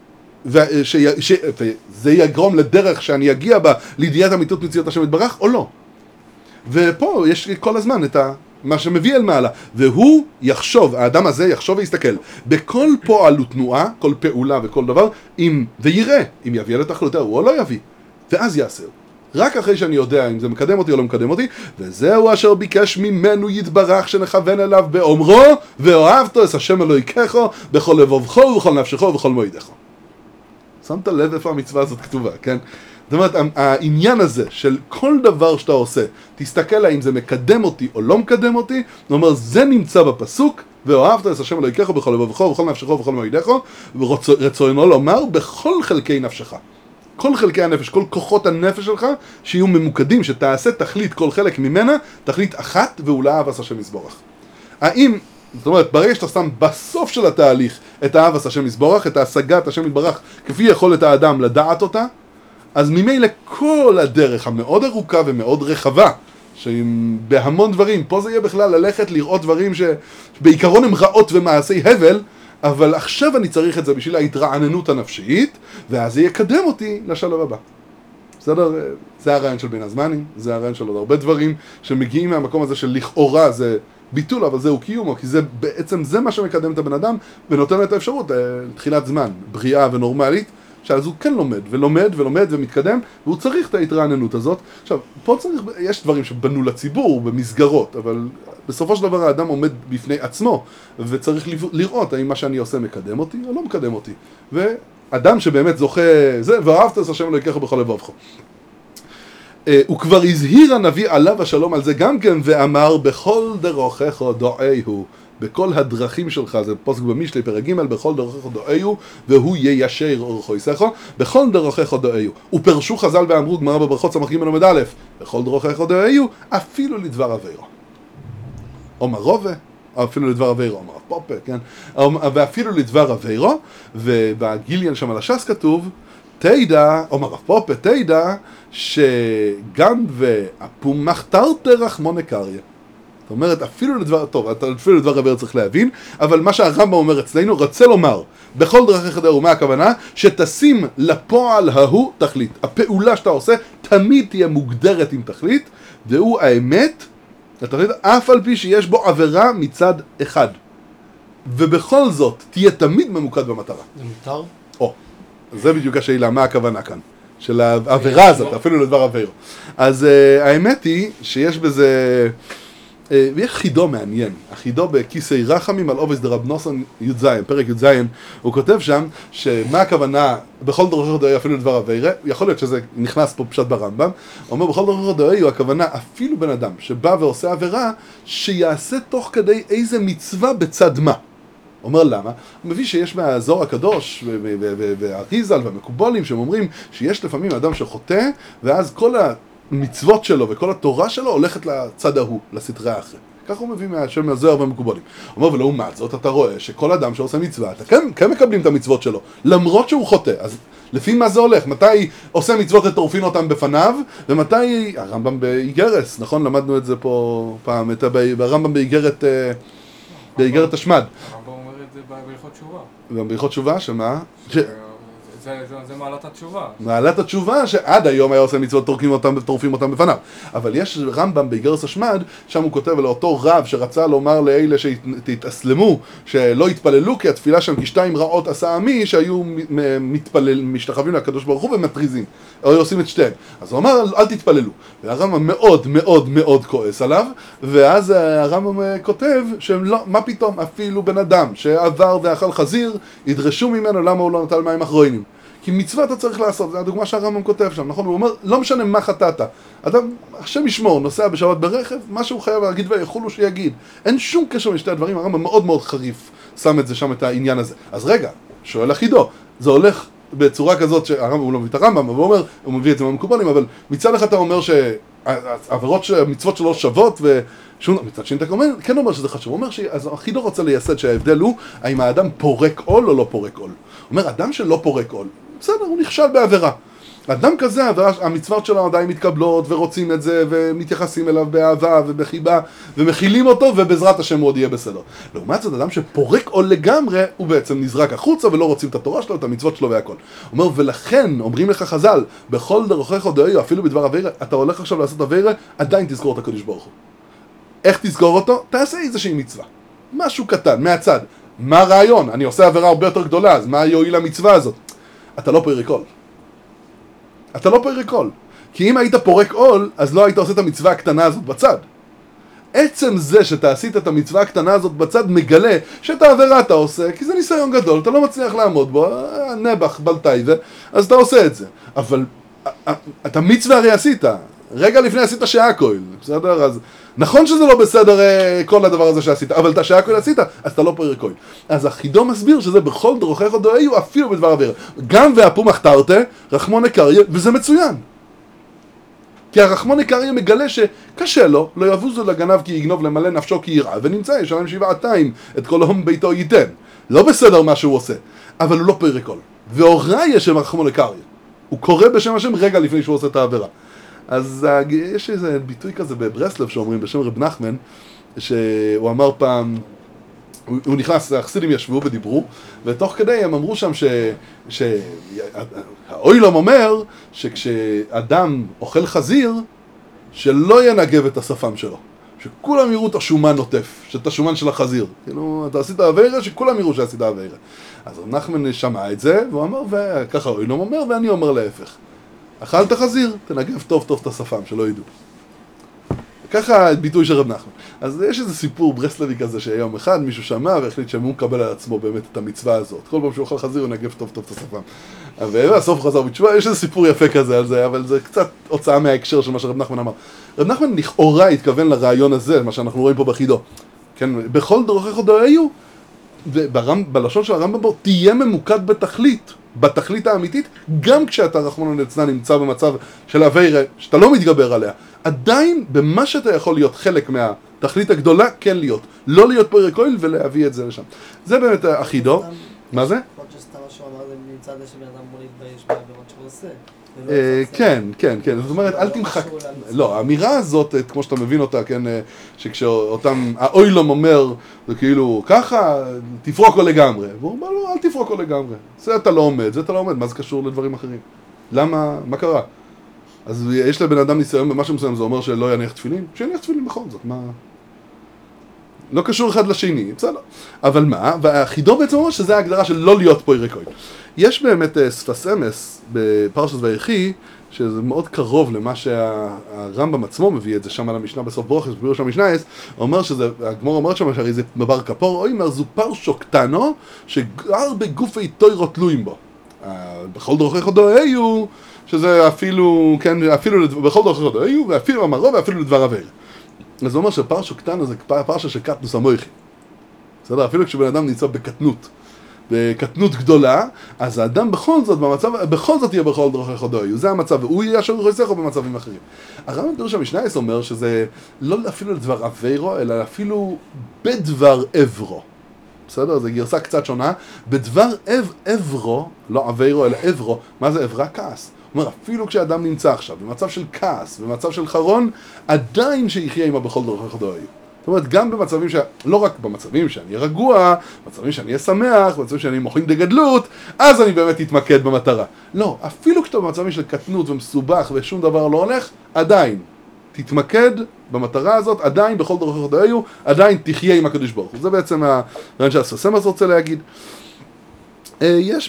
וזה יגרום לדרך שאני אגיע בה לידיעת אמיתות מציאות השם יתברך, או לא. ופה יש כל הזמן את מה שמביא אל מעלה, והוא יחשוב, האדם הזה יחשוב ויסתכל, בכל פועל ותנועה, כל פעולה וכל דבר, ויראה, אם יביא לתכליתו או לא יביא, ואז יעשה. רק אחרי שאני יודע אם זה מקדם אותי או לא מקדם אותי, וזהו אשר ביקש ממנו יתברך שנכוון אליו באומרו, ואוהבתו את השם אלוהיכך בכל לבבך ובכל נפשך ובכל מועידך. שמת לב איפה המצווה הזאת כתובה, כן? זאת אומרת, העניין הזה של כל דבר שאתה עושה, תסתכל האם זה מקדם אותי או לא מקדם אותי, זאת אומרת, זה נמצא בפסוק, ואוהבת את השם אלוהיכך בכל לבבך ובכל נפשך ובכל מועידך, ורצונו לומר בכל חלקי נפשך. כל חלקי הנפש, כל כוחות הנפש שלך, שיהיו ממוקדים, שתעשה תכלית כל חלק ממנה, תכלית אחת, ואולי אהבת השם יתברך. האם, זאת אומרת, ברגע שאתה שם בסוף של התהליך את אהבת השם יתברך, את ההשגת השם יתברך, כפי יכולת האדם לדעת אותה, אז ממילא כל הדרך המאוד ארוכה ומאוד רחבה בהמון דברים, פה זה יהיה בכלל ללכת לראות דברים שבעיקרון הם רעות ומעשי הבל, אבל עכשיו אני צריך את זה בשביל ההתרעננות הנפשית, ואז זה יקדם אותי לשלב הבא. בסדר? זה הרעיון של בין הזמנים, זה הרעיון של עוד הרבה דברים שמגיעים מהמקום הזה של לכאורה זה ביטול, אבל זהו קיומו, כי זה בעצם זה מה שמקדם את הבן אדם ונותן לו את האפשרות לתחילת זמן, בריאה ונורמלית, שאז הוא כן לומד ולומד ולומד ומתקדם, והוא צריך את ההתרעננות הזאת. עכשיו, פה צריך, יש דברים שבנו לציבור במסגרות, אבל בסופו של דבר האדם עומד בפני עצמו, וצריך לראות האם מה שאני עושה מקדם אותי או לא מקדם אותי. ואדם שבאמת זוכה, זה, ואהבת את השם אלוהיך בכל לבבך. הוא כבר הזהיר הנביא עליו השלום על זה גם כן, ואמר בכל דרכיך דועהו, בכל הדרכים שלך, זה פוסק במשלי פרק ג', בכל דרכיך דועהו, והוא יישר אורכו יסכו, בכל דרכיך דועהו. ופרשו חז"ל ואמרו, גמרא בברכות סמ"ג עמוד א', בכל דרכיך דועהו, אפילו לדבר עבירו. אומר רובה, אפילו לדבר עבירו, אומר פופה, כן? ואפילו לדבר עבירו, ובגיליון שם על הש"ס כתוב, תדע, אומר פופה, תדע, שגם והפומח תרתי רחמונא קריא. זאת אומרת, אפילו לדבר, טוב, אפילו לדבר עבירו צריך להבין, אבל מה שהרמב"ם אומר אצלנו, רוצה לומר, בכל דרכיך דועהו, מה הכוונה? שתשים לפועל ההוא תכלית. הפעולה שאתה עושה תמיד תהיה מוגדרת עם תכלית, והוא האמת, התכלית, אף על פי שיש בו עבירה מצד אחד. ובכל זאת, תהיה תמיד ממוקד במטרה. זה מותר? זה בדיוק השאלה, מה הכוונה כאן? של העבירה הזאת, אפילו לדבר עבירו. אז האמת היא שיש בזה, ויש חידו מעניין. החידו בכיסי רחמים על עובס דרב נוסון י"ז, פרק י"ז, הוא כותב שם שמה הכוונה, בכל דרכיך דועהו אפילו לדבר עבירו, יכול להיות שזה נכנס פה פשט ברמב"ם, הוא אומר בכל דרכיך דועהו הכוונה אפילו בן אדם שבא ועושה עבירה, שיעשה תוך כדי איזה מצווה בצד מה. אומר למה? הוא מביא שיש מהזוהר הקדוש והאריז"ל והמקובולים שהם אומרים שיש לפעמים אדם שחוטא ואז כל המצוות שלו וכל התורה שלו הולכת לצד ההוא, לסתרי האחר. כך הוא מביא מהזוהר והמקובולים. הוא אומר ולעומת זאת אתה רואה שכל אדם שעושה מצווה, אתה כן מקבלים את המצוות שלו, למרות שהוא חוטא. אז לפי מה זה הולך? מתי עושה מצוות וטורפין אותם בפניו, ומתי הרמב"ם באיגרס, נכון? למדנו את זה פה פעם, הרמב"ם באיגרת השמד. בהלכות תשובה. גם בהלכות תשובה, שמה? זה מעלת התשובה. מעלת התשובה שעד היום היה עושה מצוות טורפים אותם בפניו. אבל יש רמב"ם באיגרת השמד, שם הוא כותב על אותו רב שרצה לומר לאלה שהתאסלמו, שלא התפללו כי התפילה שם כשתיים רעות עשה עמי, שהיו משתחווים לקדוש ברוך הוא ומטריזים, או עושים את שתיהם. אז הוא אמר אל תתפללו. והרמב"ם מאוד מאוד מאוד כועס עליו, ואז הרמב"ם כותב שלא, מה פתאום, אפילו בן אדם שעבר ואכל חזיר, ידרשו ממנו למה הוא לא נטל מים אחרונים. כי מצווה אתה צריך לעשות, זו הדוגמה שהרמב"ם כותב שם, נכון? הוא אומר, לא משנה מה חטאת. אדם, השם ישמור, נוסע בשבת ברכב, מה שהוא חייב להגיד ויכולו שיגיד. אין שום קשר משתי הדברים, הרמב"ם מאוד מאוד חריף שם את זה שם, את העניין הזה. אז רגע, שואל אחידו, זה הולך בצורה כזאת שהרמב"ם, הוא לא מביא את הרמב"ם, אבל הוא אומר, הוא מביא את זה מהמקובלים, אבל מצד אחד אתה אומר שהעבירות, המצוות שלו שוות, מצד שני אתה כן אומר שזה חשוב, הוא אומר אז אחידו רוצה לייסד שההבדל הוא האם האדם פורק עול או לא פורק עול. הוא אומר, אדם שלא פורק עול, בסדר, הוא נכשל בעבירה. אדם כזה, המצוות שלו עדיין מתקבלות ורוצים את זה ומתייחסים אליו באהבה ובחיבה ומכילים אותו ובעזרת השם הוא עוד יהיה בסדר. לעומת זאת, אדם שפורק עול לגמרי, הוא בעצם נזרק החוצה ולא רוצים את התורה שלו, את המצוות שלו והכל. הוא אומר, ולכן אומרים לך חז"ל, בכל דרכיך דועהו, אפילו בדבר עבירה, אתה הולך עכשיו לעשות עבירה, עדיין תזכור את הקדוש ברוך הוא. איך תזכור אותו? תעשה איזושהי מצווה. משהו קטן, מהצד. מה הרעיון? אני עושה עבירה הרבה יותר גדולה, אז מה יועיל המצווה הזאת? אתה לא פורק עול. אתה לא פורק עול. כי אם היית פורק עול, אז לא היית עושה את המצווה הקטנה הזאת בצד. עצם זה שאתה עשית את המצווה הקטנה הזאת בצד מגלה שאת העבירה אתה עושה, כי זה ניסיון גדול, אתה לא מצליח לעמוד בו, נבח, בלטאי, אז אתה עושה את זה. אבל את המצווה הרי עשית. רגע לפני עשית שעה כהל, בסדר? אז נכון שזה לא בסדר כל הדבר הזה שעשית, אבל את השעה כהל עשית, אז אתה לא פורק כהל. אז החידו מסביר שזה בכל דרכיך דועהו אפילו בדבר עבירה. גם והפומח תרתי רחמונא קריא, וזה מצוין. כי הרחמונא קריא מגלה שקשה לו, לא יבוזו לגנב כי יגנוב למלא נפשו כי יראה, ונמצא ישלם שבעתיים את כל הון ביתו ייתן. לא בסדר מה שהוא עושה, אבל הוא לא פורק עול. והוראי יש שם רחמונא קריא. הוא קורא בשם השם רגע לפני שהוא עושה את העבירה. אז יש איזה ביטוי כזה בברסלב שאומרים בשם רב נחמן, שהוא אמר פעם, הוא נכנס, החסידים ישבו ודיברו, ותוך כדי הם אמרו שם שהאוילום אומר שכשאדם אוכל חזיר, שלא ינגב את השפם שלו. שכולם יראו את השומן נוטף, את השומן של החזיר. כאילו, אתה עשית אווירה, שכולם יראו שעשית אווירה. אז רב נחמן שמע את זה, והוא אמר, וככה אוילום אומר, ואני אומר להפך. אכלת חזיר, תנגב טוב טוב את השפם, שלא ידעו. ככה ביטוי של רב נחמן. אז יש איזה סיפור ברסלבי כזה שיום אחד מישהו שמע והחליט שהוא מקבל על עצמו באמת את המצווה הזאת. כל פעם שהוא אוכל חזיר הוא נגב טוב טוב את השפם. ובסוף חזר בתשובה, יש איזה סיפור יפה כזה על זה, אבל זה קצת הוצאה מההקשר של מה שרב נחמן אמר. רב נחמן לכאורה התכוון לרעיון הזה, מה שאנחנו רואים פה בחידו. כן, בכל דרכיך הודאיו, בלשון של הרמב"ם בו, תהיה ממוקד בתכלית. בתכלית האמיתית, גם כשאתה רחמנא ליצלן נמצא במצב של אווירה, שאתה לא מתגבר עליה, עדיין במה שאתה יכול להיות חלק מהתכלית הגדולה, כן להיות. לא להיות פרק אויל ולהביא את זה לשם. זה באמת החידו. מה זה? יכול להיות שסתם משהו אמר זה מצד שבן אדם בוא להתבייש בעבירות שהוא עושה. כן, כן, כן. זאת אומרת, אל תמחק. לא, האמירה הזאת, כמו שאתה מבין אותה, כן, שכשאותם, האוילום אומר, זה כאילו, ככה, תפרוקו לגמרי. והוא אומר לו, אל תפרוקו לגמרי. זה אתה לא עומד, זה אתה לא עומד. מה זה קשור לדברים אחרים? למה? מה קרה? אז יש לבן אדם ניסיון במשהו מסוים, זה אומר שלא יניח תפילין? שיניח תפילין בכל זאת, מה? לא קשור אחד לשני, בסדר. אבל מה? והחידו בעצם אומר שזה ההגדרה של לא להיות פרק אויל. יש באמת שפת אמס בפרשת ויחי, שזה מאוד קרוב למה שהרמב"ם עצמו מביא את זה שם על המשנה בסוף ברוכס, בפירוש המשנייס, אומר שזה, הגמור אומרת שם שהרי זה בבר כפור, או אומר זו פרשו קטנו, שגר בגופי תוירו תלויים בו. בכל דרכיך הודאיו, שזה אפילו, כן, אפילו בכל דרכיך הודאיו, ואפילו אמרו, ואפילו לדבר עבר. אז הוא אומר שפרשו קטנו זה פרשה של קטנוס המויכי. בסדר? אפילו כשבן אדם נמצא בקטנות גדולה, אז האדם בכל זאת, בכל זאת יהיה בכל דרכיך הודאיו. זה המצב, והוא יהיה אשר יחסכו במצבים אחרים. הרמב"ם פירוש המשנייס אומר שזה לא אפילו לדבר עבירו, אלא אפילו בדבר עברו. בסדר? זו גרסה קצת שונה. בדבר עברו, לא עבירו, אלא עברו, מה זה עברה? כעס. הוא אומר, אפילו כשאדם נמצא עכשיו במצב של כעס, במצב של חרון, עדיין שיחיה עמה בכל דרכיך הודאיו. זאת אומרת, גם במצבים לא רק במצבים שאני אהיה רגוע, במצבים שאני אהיה שמח, במצבים שאני מוחין דגדלות, אז אני באמת אתמקד במטרה. לא, אפילו כשאתה במצבים של קטנות ומסובך ושום דבר לא הולך, עדיין תתמקד במטרה הזאת, עדיין בכל דרכיך הודאיו, עדיין תחיה עם הקדוש ברוך הוא. זה בעצם הרעיון שהספר אמס רוצה להגיד. יש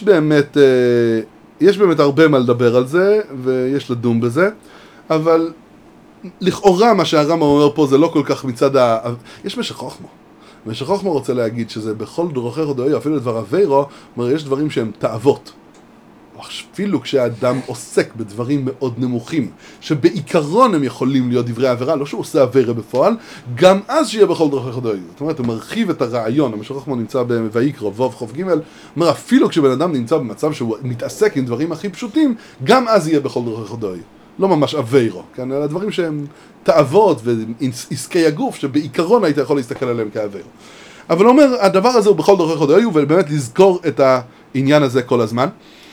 באמת הרבה מה לדבר על זה, ויש לדון בזה, אבל לכאורה מה שהרמב"ם אומר פה זה לא כל כך מצד יש משך חוכמה. משך חוכמה רוצה להגיד שזה בכל דרכיך הודאיו, אפילו לדבר עבירו, אומר, יש דברים שהם תאוות. אפילו כשהאדם עוסק בדברים מאוד נמוכים, שבעיקרון הם יכולים להיות דברי עבירה, לא שהוא עושה עבירה בפועל, גם אז שיהיה בכל דרכיך הודאיו. זאת אומרת, הוא מרחיב את הרעיון, המשך חוכמה נמצא בויקרא, ו' ח' ג', אומר, אפילו כשבן אדם נמצא במצב שהוא מתעסק עם דברים הכי פשוטים, גם אז יהיה בכל דרכיך הודאיו. לא ממש עבירו, כן? אלא דברים שהם תאוות ועסקי הגוף, שבעיקרון היית יכול להסתכל עליהם כעבירו. אבל הוא אומר, הדבר הזה הוא בכל דרכיך הודאיו, ובאמת לזכור את העניין הזה כל הזמן.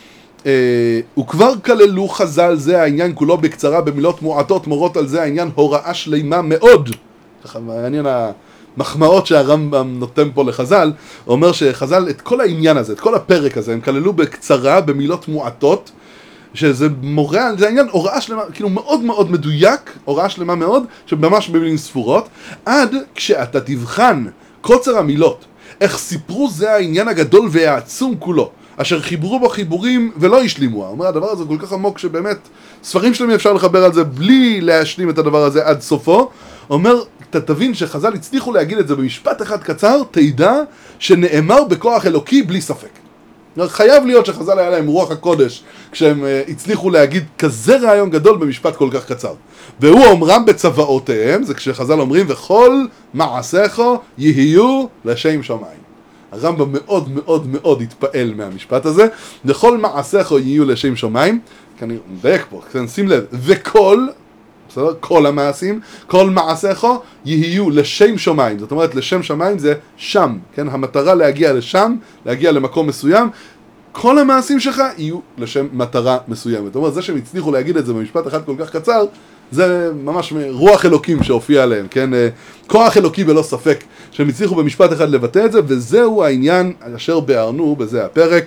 וכבר כללו חז"ל, זה העניין כולו בקצרה, במילות מועטות מורות על זה, העניין הוראה שלמה מאוד. ככה, העניין המחמאות שהרמב"ם נותן פה לחז"ל, הוא אומר שחז"ל את כל העניין הזה, את כל הפרק הזה, הם כללו בקצרה, במילות מועטות, שזה מורה, זה העניין הוראה שלמה, כאילו מאוד מאוד מדויק, הוראה שלמה מאוד, שממש במילים ספורות, עד כשאתה תבחן קוצר המילות, איך סיפרו זה העניין הגדול והעצום כולו, אשר חיברו בו חיבורים ולא השלימו. אומר, הדבר הזה כל כך עמוק שבאמת ספרים שלמים אפשר לחבר על זה בלי להשלים את הדבר הזה עד סופו. אומר, אתה תבין שחז"ל הצליחו להגיד את זה במשפט אחד קצר, תדע שנאמר בכוח אלוקי בלי ספק. חייב להיות שחז"ל היה להם רוח הקודש כשהם הצליחו להגיד כזה רעיון גדול במשפט כל כך קצר. והוא אומרם בצבאותיהם, זה כשחז"ל אומרים, וכל מעשיך יהיו לשם שמיים. הרמב"ם מאוד מאוד מאוד התפעל מהמשפט הזה, וכל מעשיך יהיו לשם שמיים, כי אני מדייק פה, שים לב, וכל, בסדר? כל המעשים, כל מעשיך יהיו לשם שמיים, זאת אומרת לשם שמיים זה שם, כן? המטרה להגיע לשם, להגיע למקום מסוים, כל המעשים שלך יהיו לשם מטרה מסוימת. זאת אומרת, זה שהם הצליחו להגיד את זה במשפט אחד כל כך קצר, זה ממש רוח אלוקים שהופיע עליהם, כן? כוח אלוקי בלא ספק, שהם הצליחו במשפט אחד לבטא את זה, וזהו העניין אשר בארנו בזה הפרק.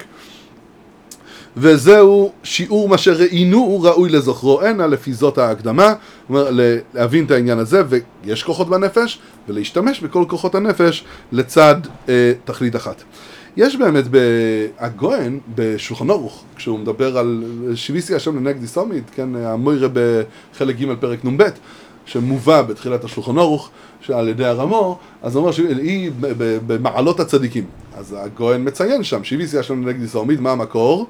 וזהו שיעור מה שראינו ראוי לזוכרו, אין לפי זאת ההקדמה, אומר, להבין את העניין הזה, ויש כוחות בנפש, ולהשתמש בכל כוחות הנפש לצד תכלית אחת. יש באמת הגויין בשולחן ערוך, כשהוא מדבר על שיביסי השם לנגדי סומית, כן, המוירה בחלק ג' פרק נ"ב, שמובא בתחילת השולחן ערוך, שעל ידי הרמו, אז הוא אומר שהיא במעלות הצדיקים. אז הגויין מציין שם, שיביסי השם לנגדי סומית, מה המקור?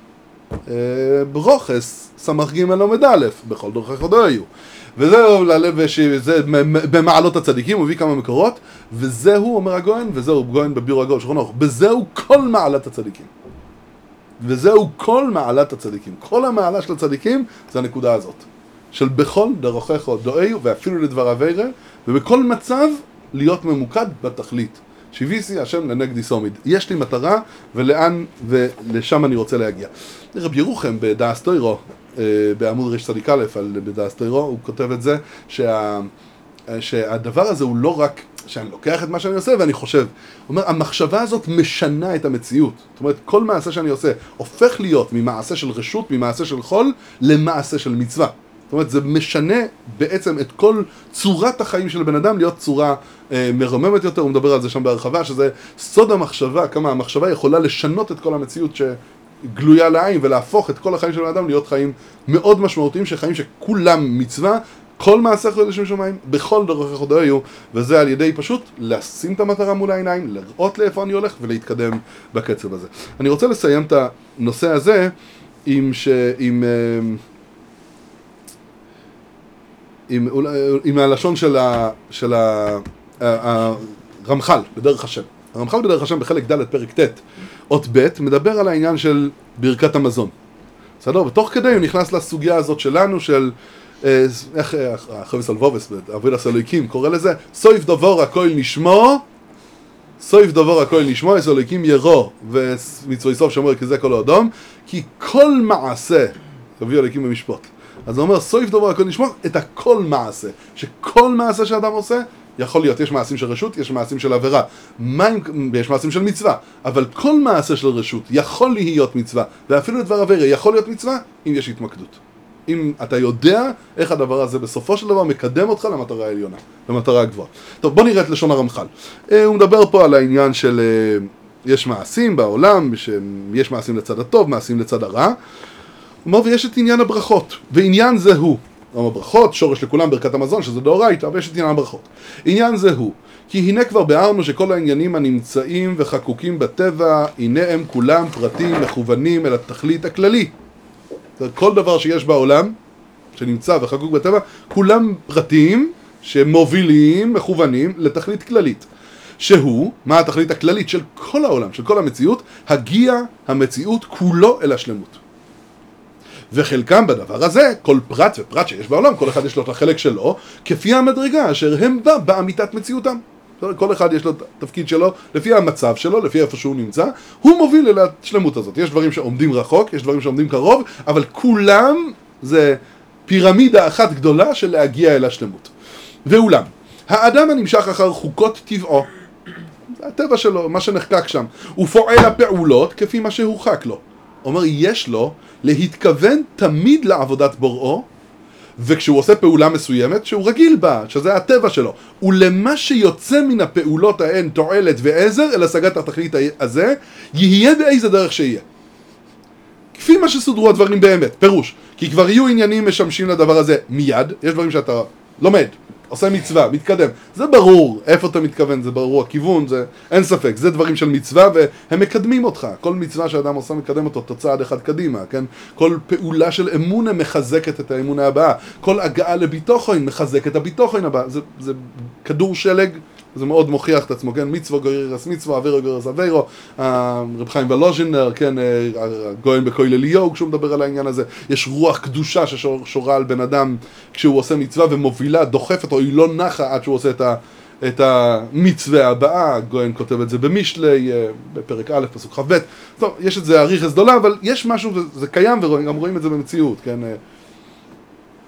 ברוכס, סמך ג' לומד א', בכל דרכך הודיעו. וזהו במעלות הצדיקים, הוא מביא כמה מקורות, וזהו, אומר הגויין, וזהו גויין בביאור הגאון שולחן ערוך, וזהו כל מעלת הצדיקים. וזהו כל מעלת הצדיקים. כל המעלה של הצדיקים זה הנקודה הזאת. של בכל דרכך הודיעו, ואפילו לדבריו ירא, ובכל מצב להיות ממוקד בתכלית. שיביסי השם לנגדי סומיד. יש לי מטרה, ולאן ולשם אני רוצה להגיע. רבי ירוחם בדאס תוירו, בעמוד רצ"א בדאס תוירו, הוא כותב את זה, שהדבר הזה הוא לא רק שאני לוקח את מה שאני עושה ואני חושב. הוא אומר, המחשבה הזאת משנה את המציאות. זאת אומרת, כל מעשה שאני עושה הופך להיות ממעשה של רשות, ממעשה של חול, למעשה של מצווה. זאת אומרת, זה משנה בעצם את כל צורת החיים של בן אדם להיות צורה מרוממת יותר. הוא מדבר על זה שם בהרחבה, שזה סוד המחשבה, כמה המחשבה יכולה לשנות את כל המציאות שגלויה לעין, ולהפוך את כל החיים של בן אדם להיות חיים מאוד משמעותיים, שחיים שכולם מצווה, כל מעשה חודש לשם שמיים, בכל דרכך הודיעו, וזה על ידי פשוט לשים את המטרה מול העיניים, לראות לאיפה אני הולך ולהתקדם בקצב הזה. אני רוצה לסיים את הנושא הזה עם הלשון של הרמח"ל בדרך השם. הרמח"ל בדרך השם בחלק ד' פרק ט' אות ב' מדבר על העניין של ברכת המזון. בסדר? ותוך כדי הוא נכנס לסוגיה הזאת שלנו של איך החבס אלבובס בעבודת אלוהיקים קורא לזה סויף דבור הכל נשמו, סויף דבור הכל נשמו, יש אלוהיקים ירו ומצווי סוף שאומר כי זה כל האדום, כי כל מעשה תביא אלוהיקים במשפט. אז הוא אומר, סויף דבר הכל נשמור את הכל מעשה, שכל מעשה שאדם עושה, יכול להיות, יש מעשים של רשות, יש מעשים של עבירה, יש מעשים של מצווה, אבל כל מעשה של רשות יכול להיות מצווה, ואפילו דבר עבירה יכול להיות מצווה, אם יש התמקדות. אם אתה יודע איך הדבר הזה בסופו של דבר מקדם אותך למטרה העליונה, למטרה הגבוהה. טוב, בוא נראה את לשון הרמח"ל. הוא מדבר פה על העניין של, יש מעשים בעולם, יש מעשים לצד הטוב, מעשים לצד הרע, הוא אומר, ויש את עניין הברכות, ועניין זה הוא. הברכות, שורש לכולם ברכת המזון, שזה דאורייתא, אבל יש את עניין הברכות. עניין זה הוא, כי הנה כבר ביארנו שכל העניינים הנמצאים וחקוקים בטבע, הנה הם כולם פרטים מכוונים אל התכלית הכללי. כל דבר שיש בעולם, שנמצא וחקוק בטבע, כולם פרטים שמובילים, מכוונים לתכלית כללית. שהוא, מה התכלית הכללית של כל העולם, של כל המציאות, הגיע המציאות כולו אל השלמות. וחלקם בדבר הזה, כל פרט ופרט שיש בעולם, כל אחד יש לו את החלק שלו, כפי המדרגה אשר הם בה באמיתת מציאותם. כל אחד יש לו את התפקיד שלו, לפי המצב שלו, לפי איפה שהוא נמצא, הוא מוביל אל השלמות הזאת. יש דברים שעומדים רחוק, יש דברים שעומדים קרוב, אבל כולם זה פירמידה אחת גדולה של להגיע אל השלמות. ואולם, האדם הנמשך אחר חוקות טבעו, זה הטבע שלו, מה שנחקק שם, הוא פועל הפעולות כפי מה שהוחק לו. אומר, יש לו להתכוון תמיד לעבודת בוראו, וכשהוא עושה פעולה מסוימת, שהוא רגיל בה, שזה הטבע שלו, ולמה שיוצא מן הפעולות ההן תועלת ועזר, אל השגת התכלית הזה, יהיה באיזה דרך שיהיה. כפי מה שסודרו הדברים באמת, פירוש, כי כבר יהיו עניינים משמשים לדבר הזה מיד, יש דברים שאתה לומד, עושה מצווה, מתקדם, זה ברור, איפה אתה מתכוון, זה ברור, הכיוון, זה, אין ספק, זה דברים של מצווה והם מקדמים אותך, כל מצווה שאדם עושה מקדם אותו, תוצאה אחד קדימה, כן? כל פעולה של אמונה מחזקת את האמונה הבאה, כל הגעה לביטוחון מחזק את הביטוחון הבא, זה כדור שלג, זה מאוד מוכיח את עצמו, כן? מצווה גוררס מצווה, אווירו גוררס אווירו, רב חיים ולוז'ינר, כן? גויין בכולל אליהו, כשהוא מדבר על העניין הזה, יש רוח קדושה ששורה על בן אדם כשהוא עושה מצווה ומובילה, דוחפת, או היא לא נחה עד שהוא עושה את המצווה הבאה, גויין כותב את זה במשלי, בפרק א', פסוק כ"ב, טוב, יש את זה אריכות גדולה, אבל יש משהו, וזה קיים, וגם רואים את זה במציאות, כן?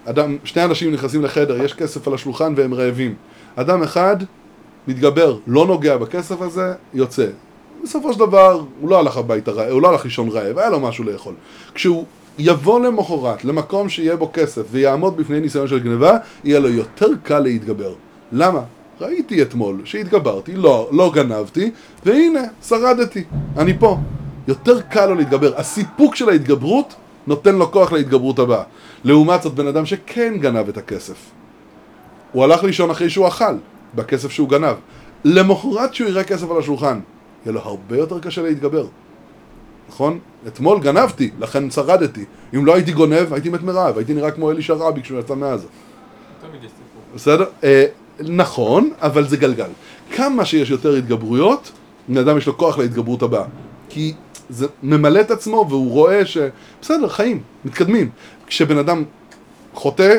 שני אנשים נכנסים לחדר, יש כסף על השולחן והם רעבים. אדם אחד מתגבר, לא נוגע בכסף הזה, יוצא. בסופו של דבר, הוא לא הלך הביתה רעב, הוא לא הלך לישון רעב, היה לו משהו לאכול. כשהוא יבוא למחרת, למקום שיהיה בו כסף, ויעמוד בפני ניסיון של גניבה, יהיה לו יותר קל להתגבר. למה? ראיתי אתמול שהתגברתי, לא גנבתי, והנה, שרדתי, אני פה. יותר קל לו להתגבר. הסיפוק של ההתגברות נותן לו כוח להתגברות הבאה. לעומת זאת, בן אדם שכן גנב את הכסף. הוא הלך לישון אחרי שהוא אכל, בכסף שהוא גנב. למחרת שהוא יראה כסף על השולחן, יהיה לו הרבה יותר קשה להתגבר. נכון? אתמול גנבתי, לכן שרדתי. אם לא הייתי גונב, הייתי מת מרעב, הייתי נראה כמו אלישע רבי כשהוא יצא מעזה. תמיד יש סיפור. בסדר? נכון, אבל זה גלגל. כמה שיש יותר התגברויות, בן אדם יש לו כוח להתגברות הבאה. כי זה ממלא את עצמו והוא רואה ש... בסדר, חיים, מתקדמים. כשבן אדם חוטא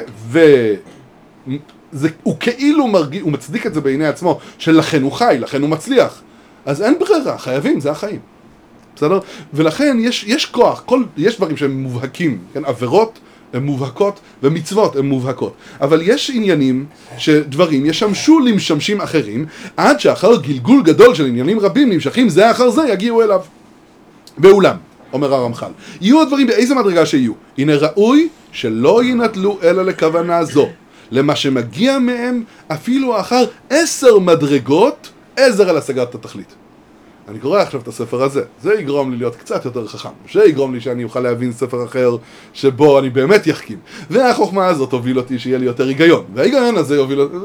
הוא כאילו מרגיש, הוא מצדיק את זה בעיני עצמו, שלכן הוא חי, לכן הוא מצליח. אז אין ברירה, חייבים, זה החיים. בסדר? ולכן יש כוח, יש דברים שהם מובהקים, כן? עבירות הן מובהקות ומצוות הן מובהקות. אבל יש עניינים שדברים ישמשו למשמשים אחרים, עד שאחר גלגול גדול של עניינים רבים נמשכים זה אחר זה יגיעו אליו. ואולם, אומר הרמח"ל, יהיו הדברים באיזה מדרגה שיהיו. הנה ראוי שלא ינטלו אלא לכוונה זו. למה שמגיע מהם אפילו אחר 10 מדרגות עזר על השגת התכלית. אני קורא עכשיו את הספר הזה, זה יגרום לי להיות קצת יותר חכם, שיגרום לי שאני אוכל להבין ספר אחר שבו אני באמת יחכים, והחוכמה הזאת הוביל אותי שיהיה לי יותר היגיון, וההיגיון הזה יוביל אותי,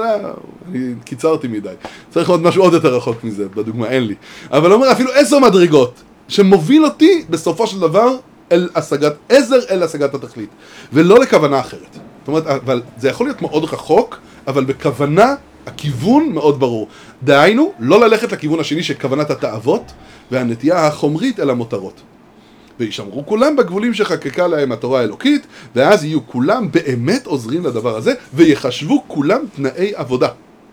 אני קיצרתי מדי, צריך עוד משהו עוד יותר רחוק מזה, בדוגמה אין לי, אבל אומר אפילו 10 מדרגות שמוביל אותי בסופו של דבר אל השגת התכלית, ולא לכוונה אחרת. זאת אומרת, אבל זה יכול להיות מאוד רחוק, אבל בכוונה הכיוון מאוד ברור. דהיינו, לא ללכת לכיוון השני שכוונת התאוות והנטייה החומרית אל המותרות. וישמרו כולם בגבולים שחקקה להם התורה האלוקית, ואז יהיו כולם באמת עוזרים לדבר הזה, ויחשבו כולם תנאי עבודה.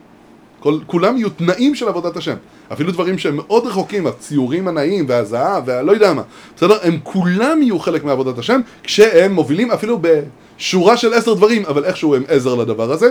כולם יהיו תנאים של עבודת השם. אפילו דברים שהם מאוד רחוקים, הציורים הנאים והזהב והלא יודע מה. בסדר? הם כולם יהיו חלק מעבודת השם, כשהם מובילים אפילו בשורה של 10 דברים, אבל איכשהו הם עזר לדבר הזה.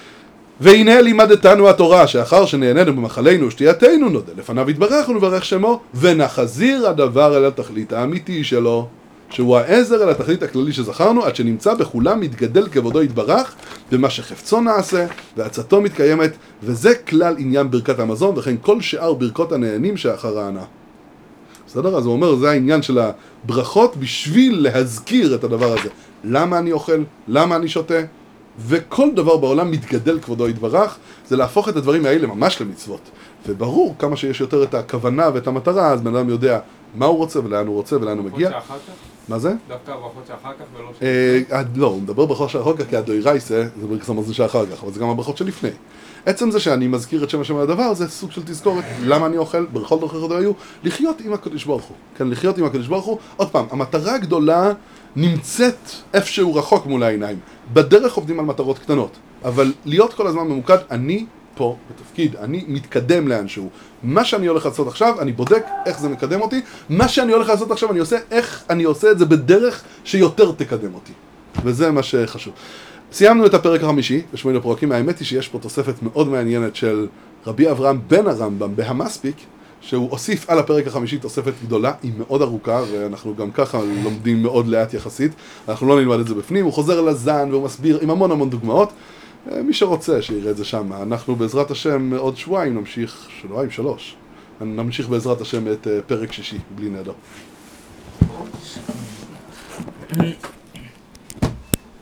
והנה לימדתנו התורה, שאחר שנהננו במחלנו ושתייתנו, נודה לפניו יתברך ונברך שמו, ונחזיר הדבר אל התכלית האמיתי שלו, שהוא העזר אל התכלית הכללי שזכרנו, עד שנמצא בכולם מתגדל כבודו יתברך, ומה שחפצו נעשה, ועצתו מתקיימת, וזה כלל עניין ברכת המזון, וכן כל שאר ברכות הנהנים שאחר ההנאה. בסדר? אז הוא אומר, זה העניין של הברכות בשביל להזכיר את הדבר הזה. למה אני אוכל? למה אני שותה? וכל דבר בעולם מתגדל כבודו יתברך, זה להפוך את הדברים האלה ממש למצוות. וברור, כמה שיש יותר את הכוונה ואת המטרה, אז בן אדם יודע מה הוא רוצה ולאן הוא רוצה ולאן הוא מגיע. ברכות שאחר כך? מה זה? דווקא הברכות שאחר כך ולא לא, הוא מדבר ברכות שאחר כך, כי הדוירייסה זה ברכת המזון שאחר כך, אבל זה גם הברכות שלפני. עצם זה שאני מזכיר את שם השם על הדבר, זה סוג של תזכורת. למה אני אוכל? ברכות ברכות היו לחיות עם הקדוש ברוך הוא. כן, לחיות עם הקדוש ברוך הוא. עוד פעם, המטרה הגדולה נמצאת איפשהו רחוק מול העיניים. בדרך עובדים על מטרות קטנות, אבל להיות כל הזמן ממוקד, אני פה בתפקיד, אני מתקדם לאנשהו. מה שאני הולך לעשות עכשיו, אני בודק איך זה מקדם אותי. מה שאני הולך לעשות עכשיו, אני עושה איך אני עושה את זה בדרך שיותר תקדם אותי. וזה מה שחשוב. סיימנו את הפרק החמישי, בשמונה פרקים. האמת היא שיש פה תוספת מאוד מעניינת של רבי אברהם בן הרמב"ם בהמספיק, שהוא הוסיף על הפרק החמישי תוספת גדולה, היא מאוד ארוכה, ואנחנו גם ככה לומדים מאוד לאט יחסית, אנחנו לא נלמד את זה בפנים, הוא חוזר לזן והוא מסביר עם המון המון דוגמאות, מי שרוצה שיראה את זה שם. אנחנו בעזרת השם עוד שבועיים נמשיך, שבועיים 3, נמשיך בעזרת השם את פרק 6, בלי נדר.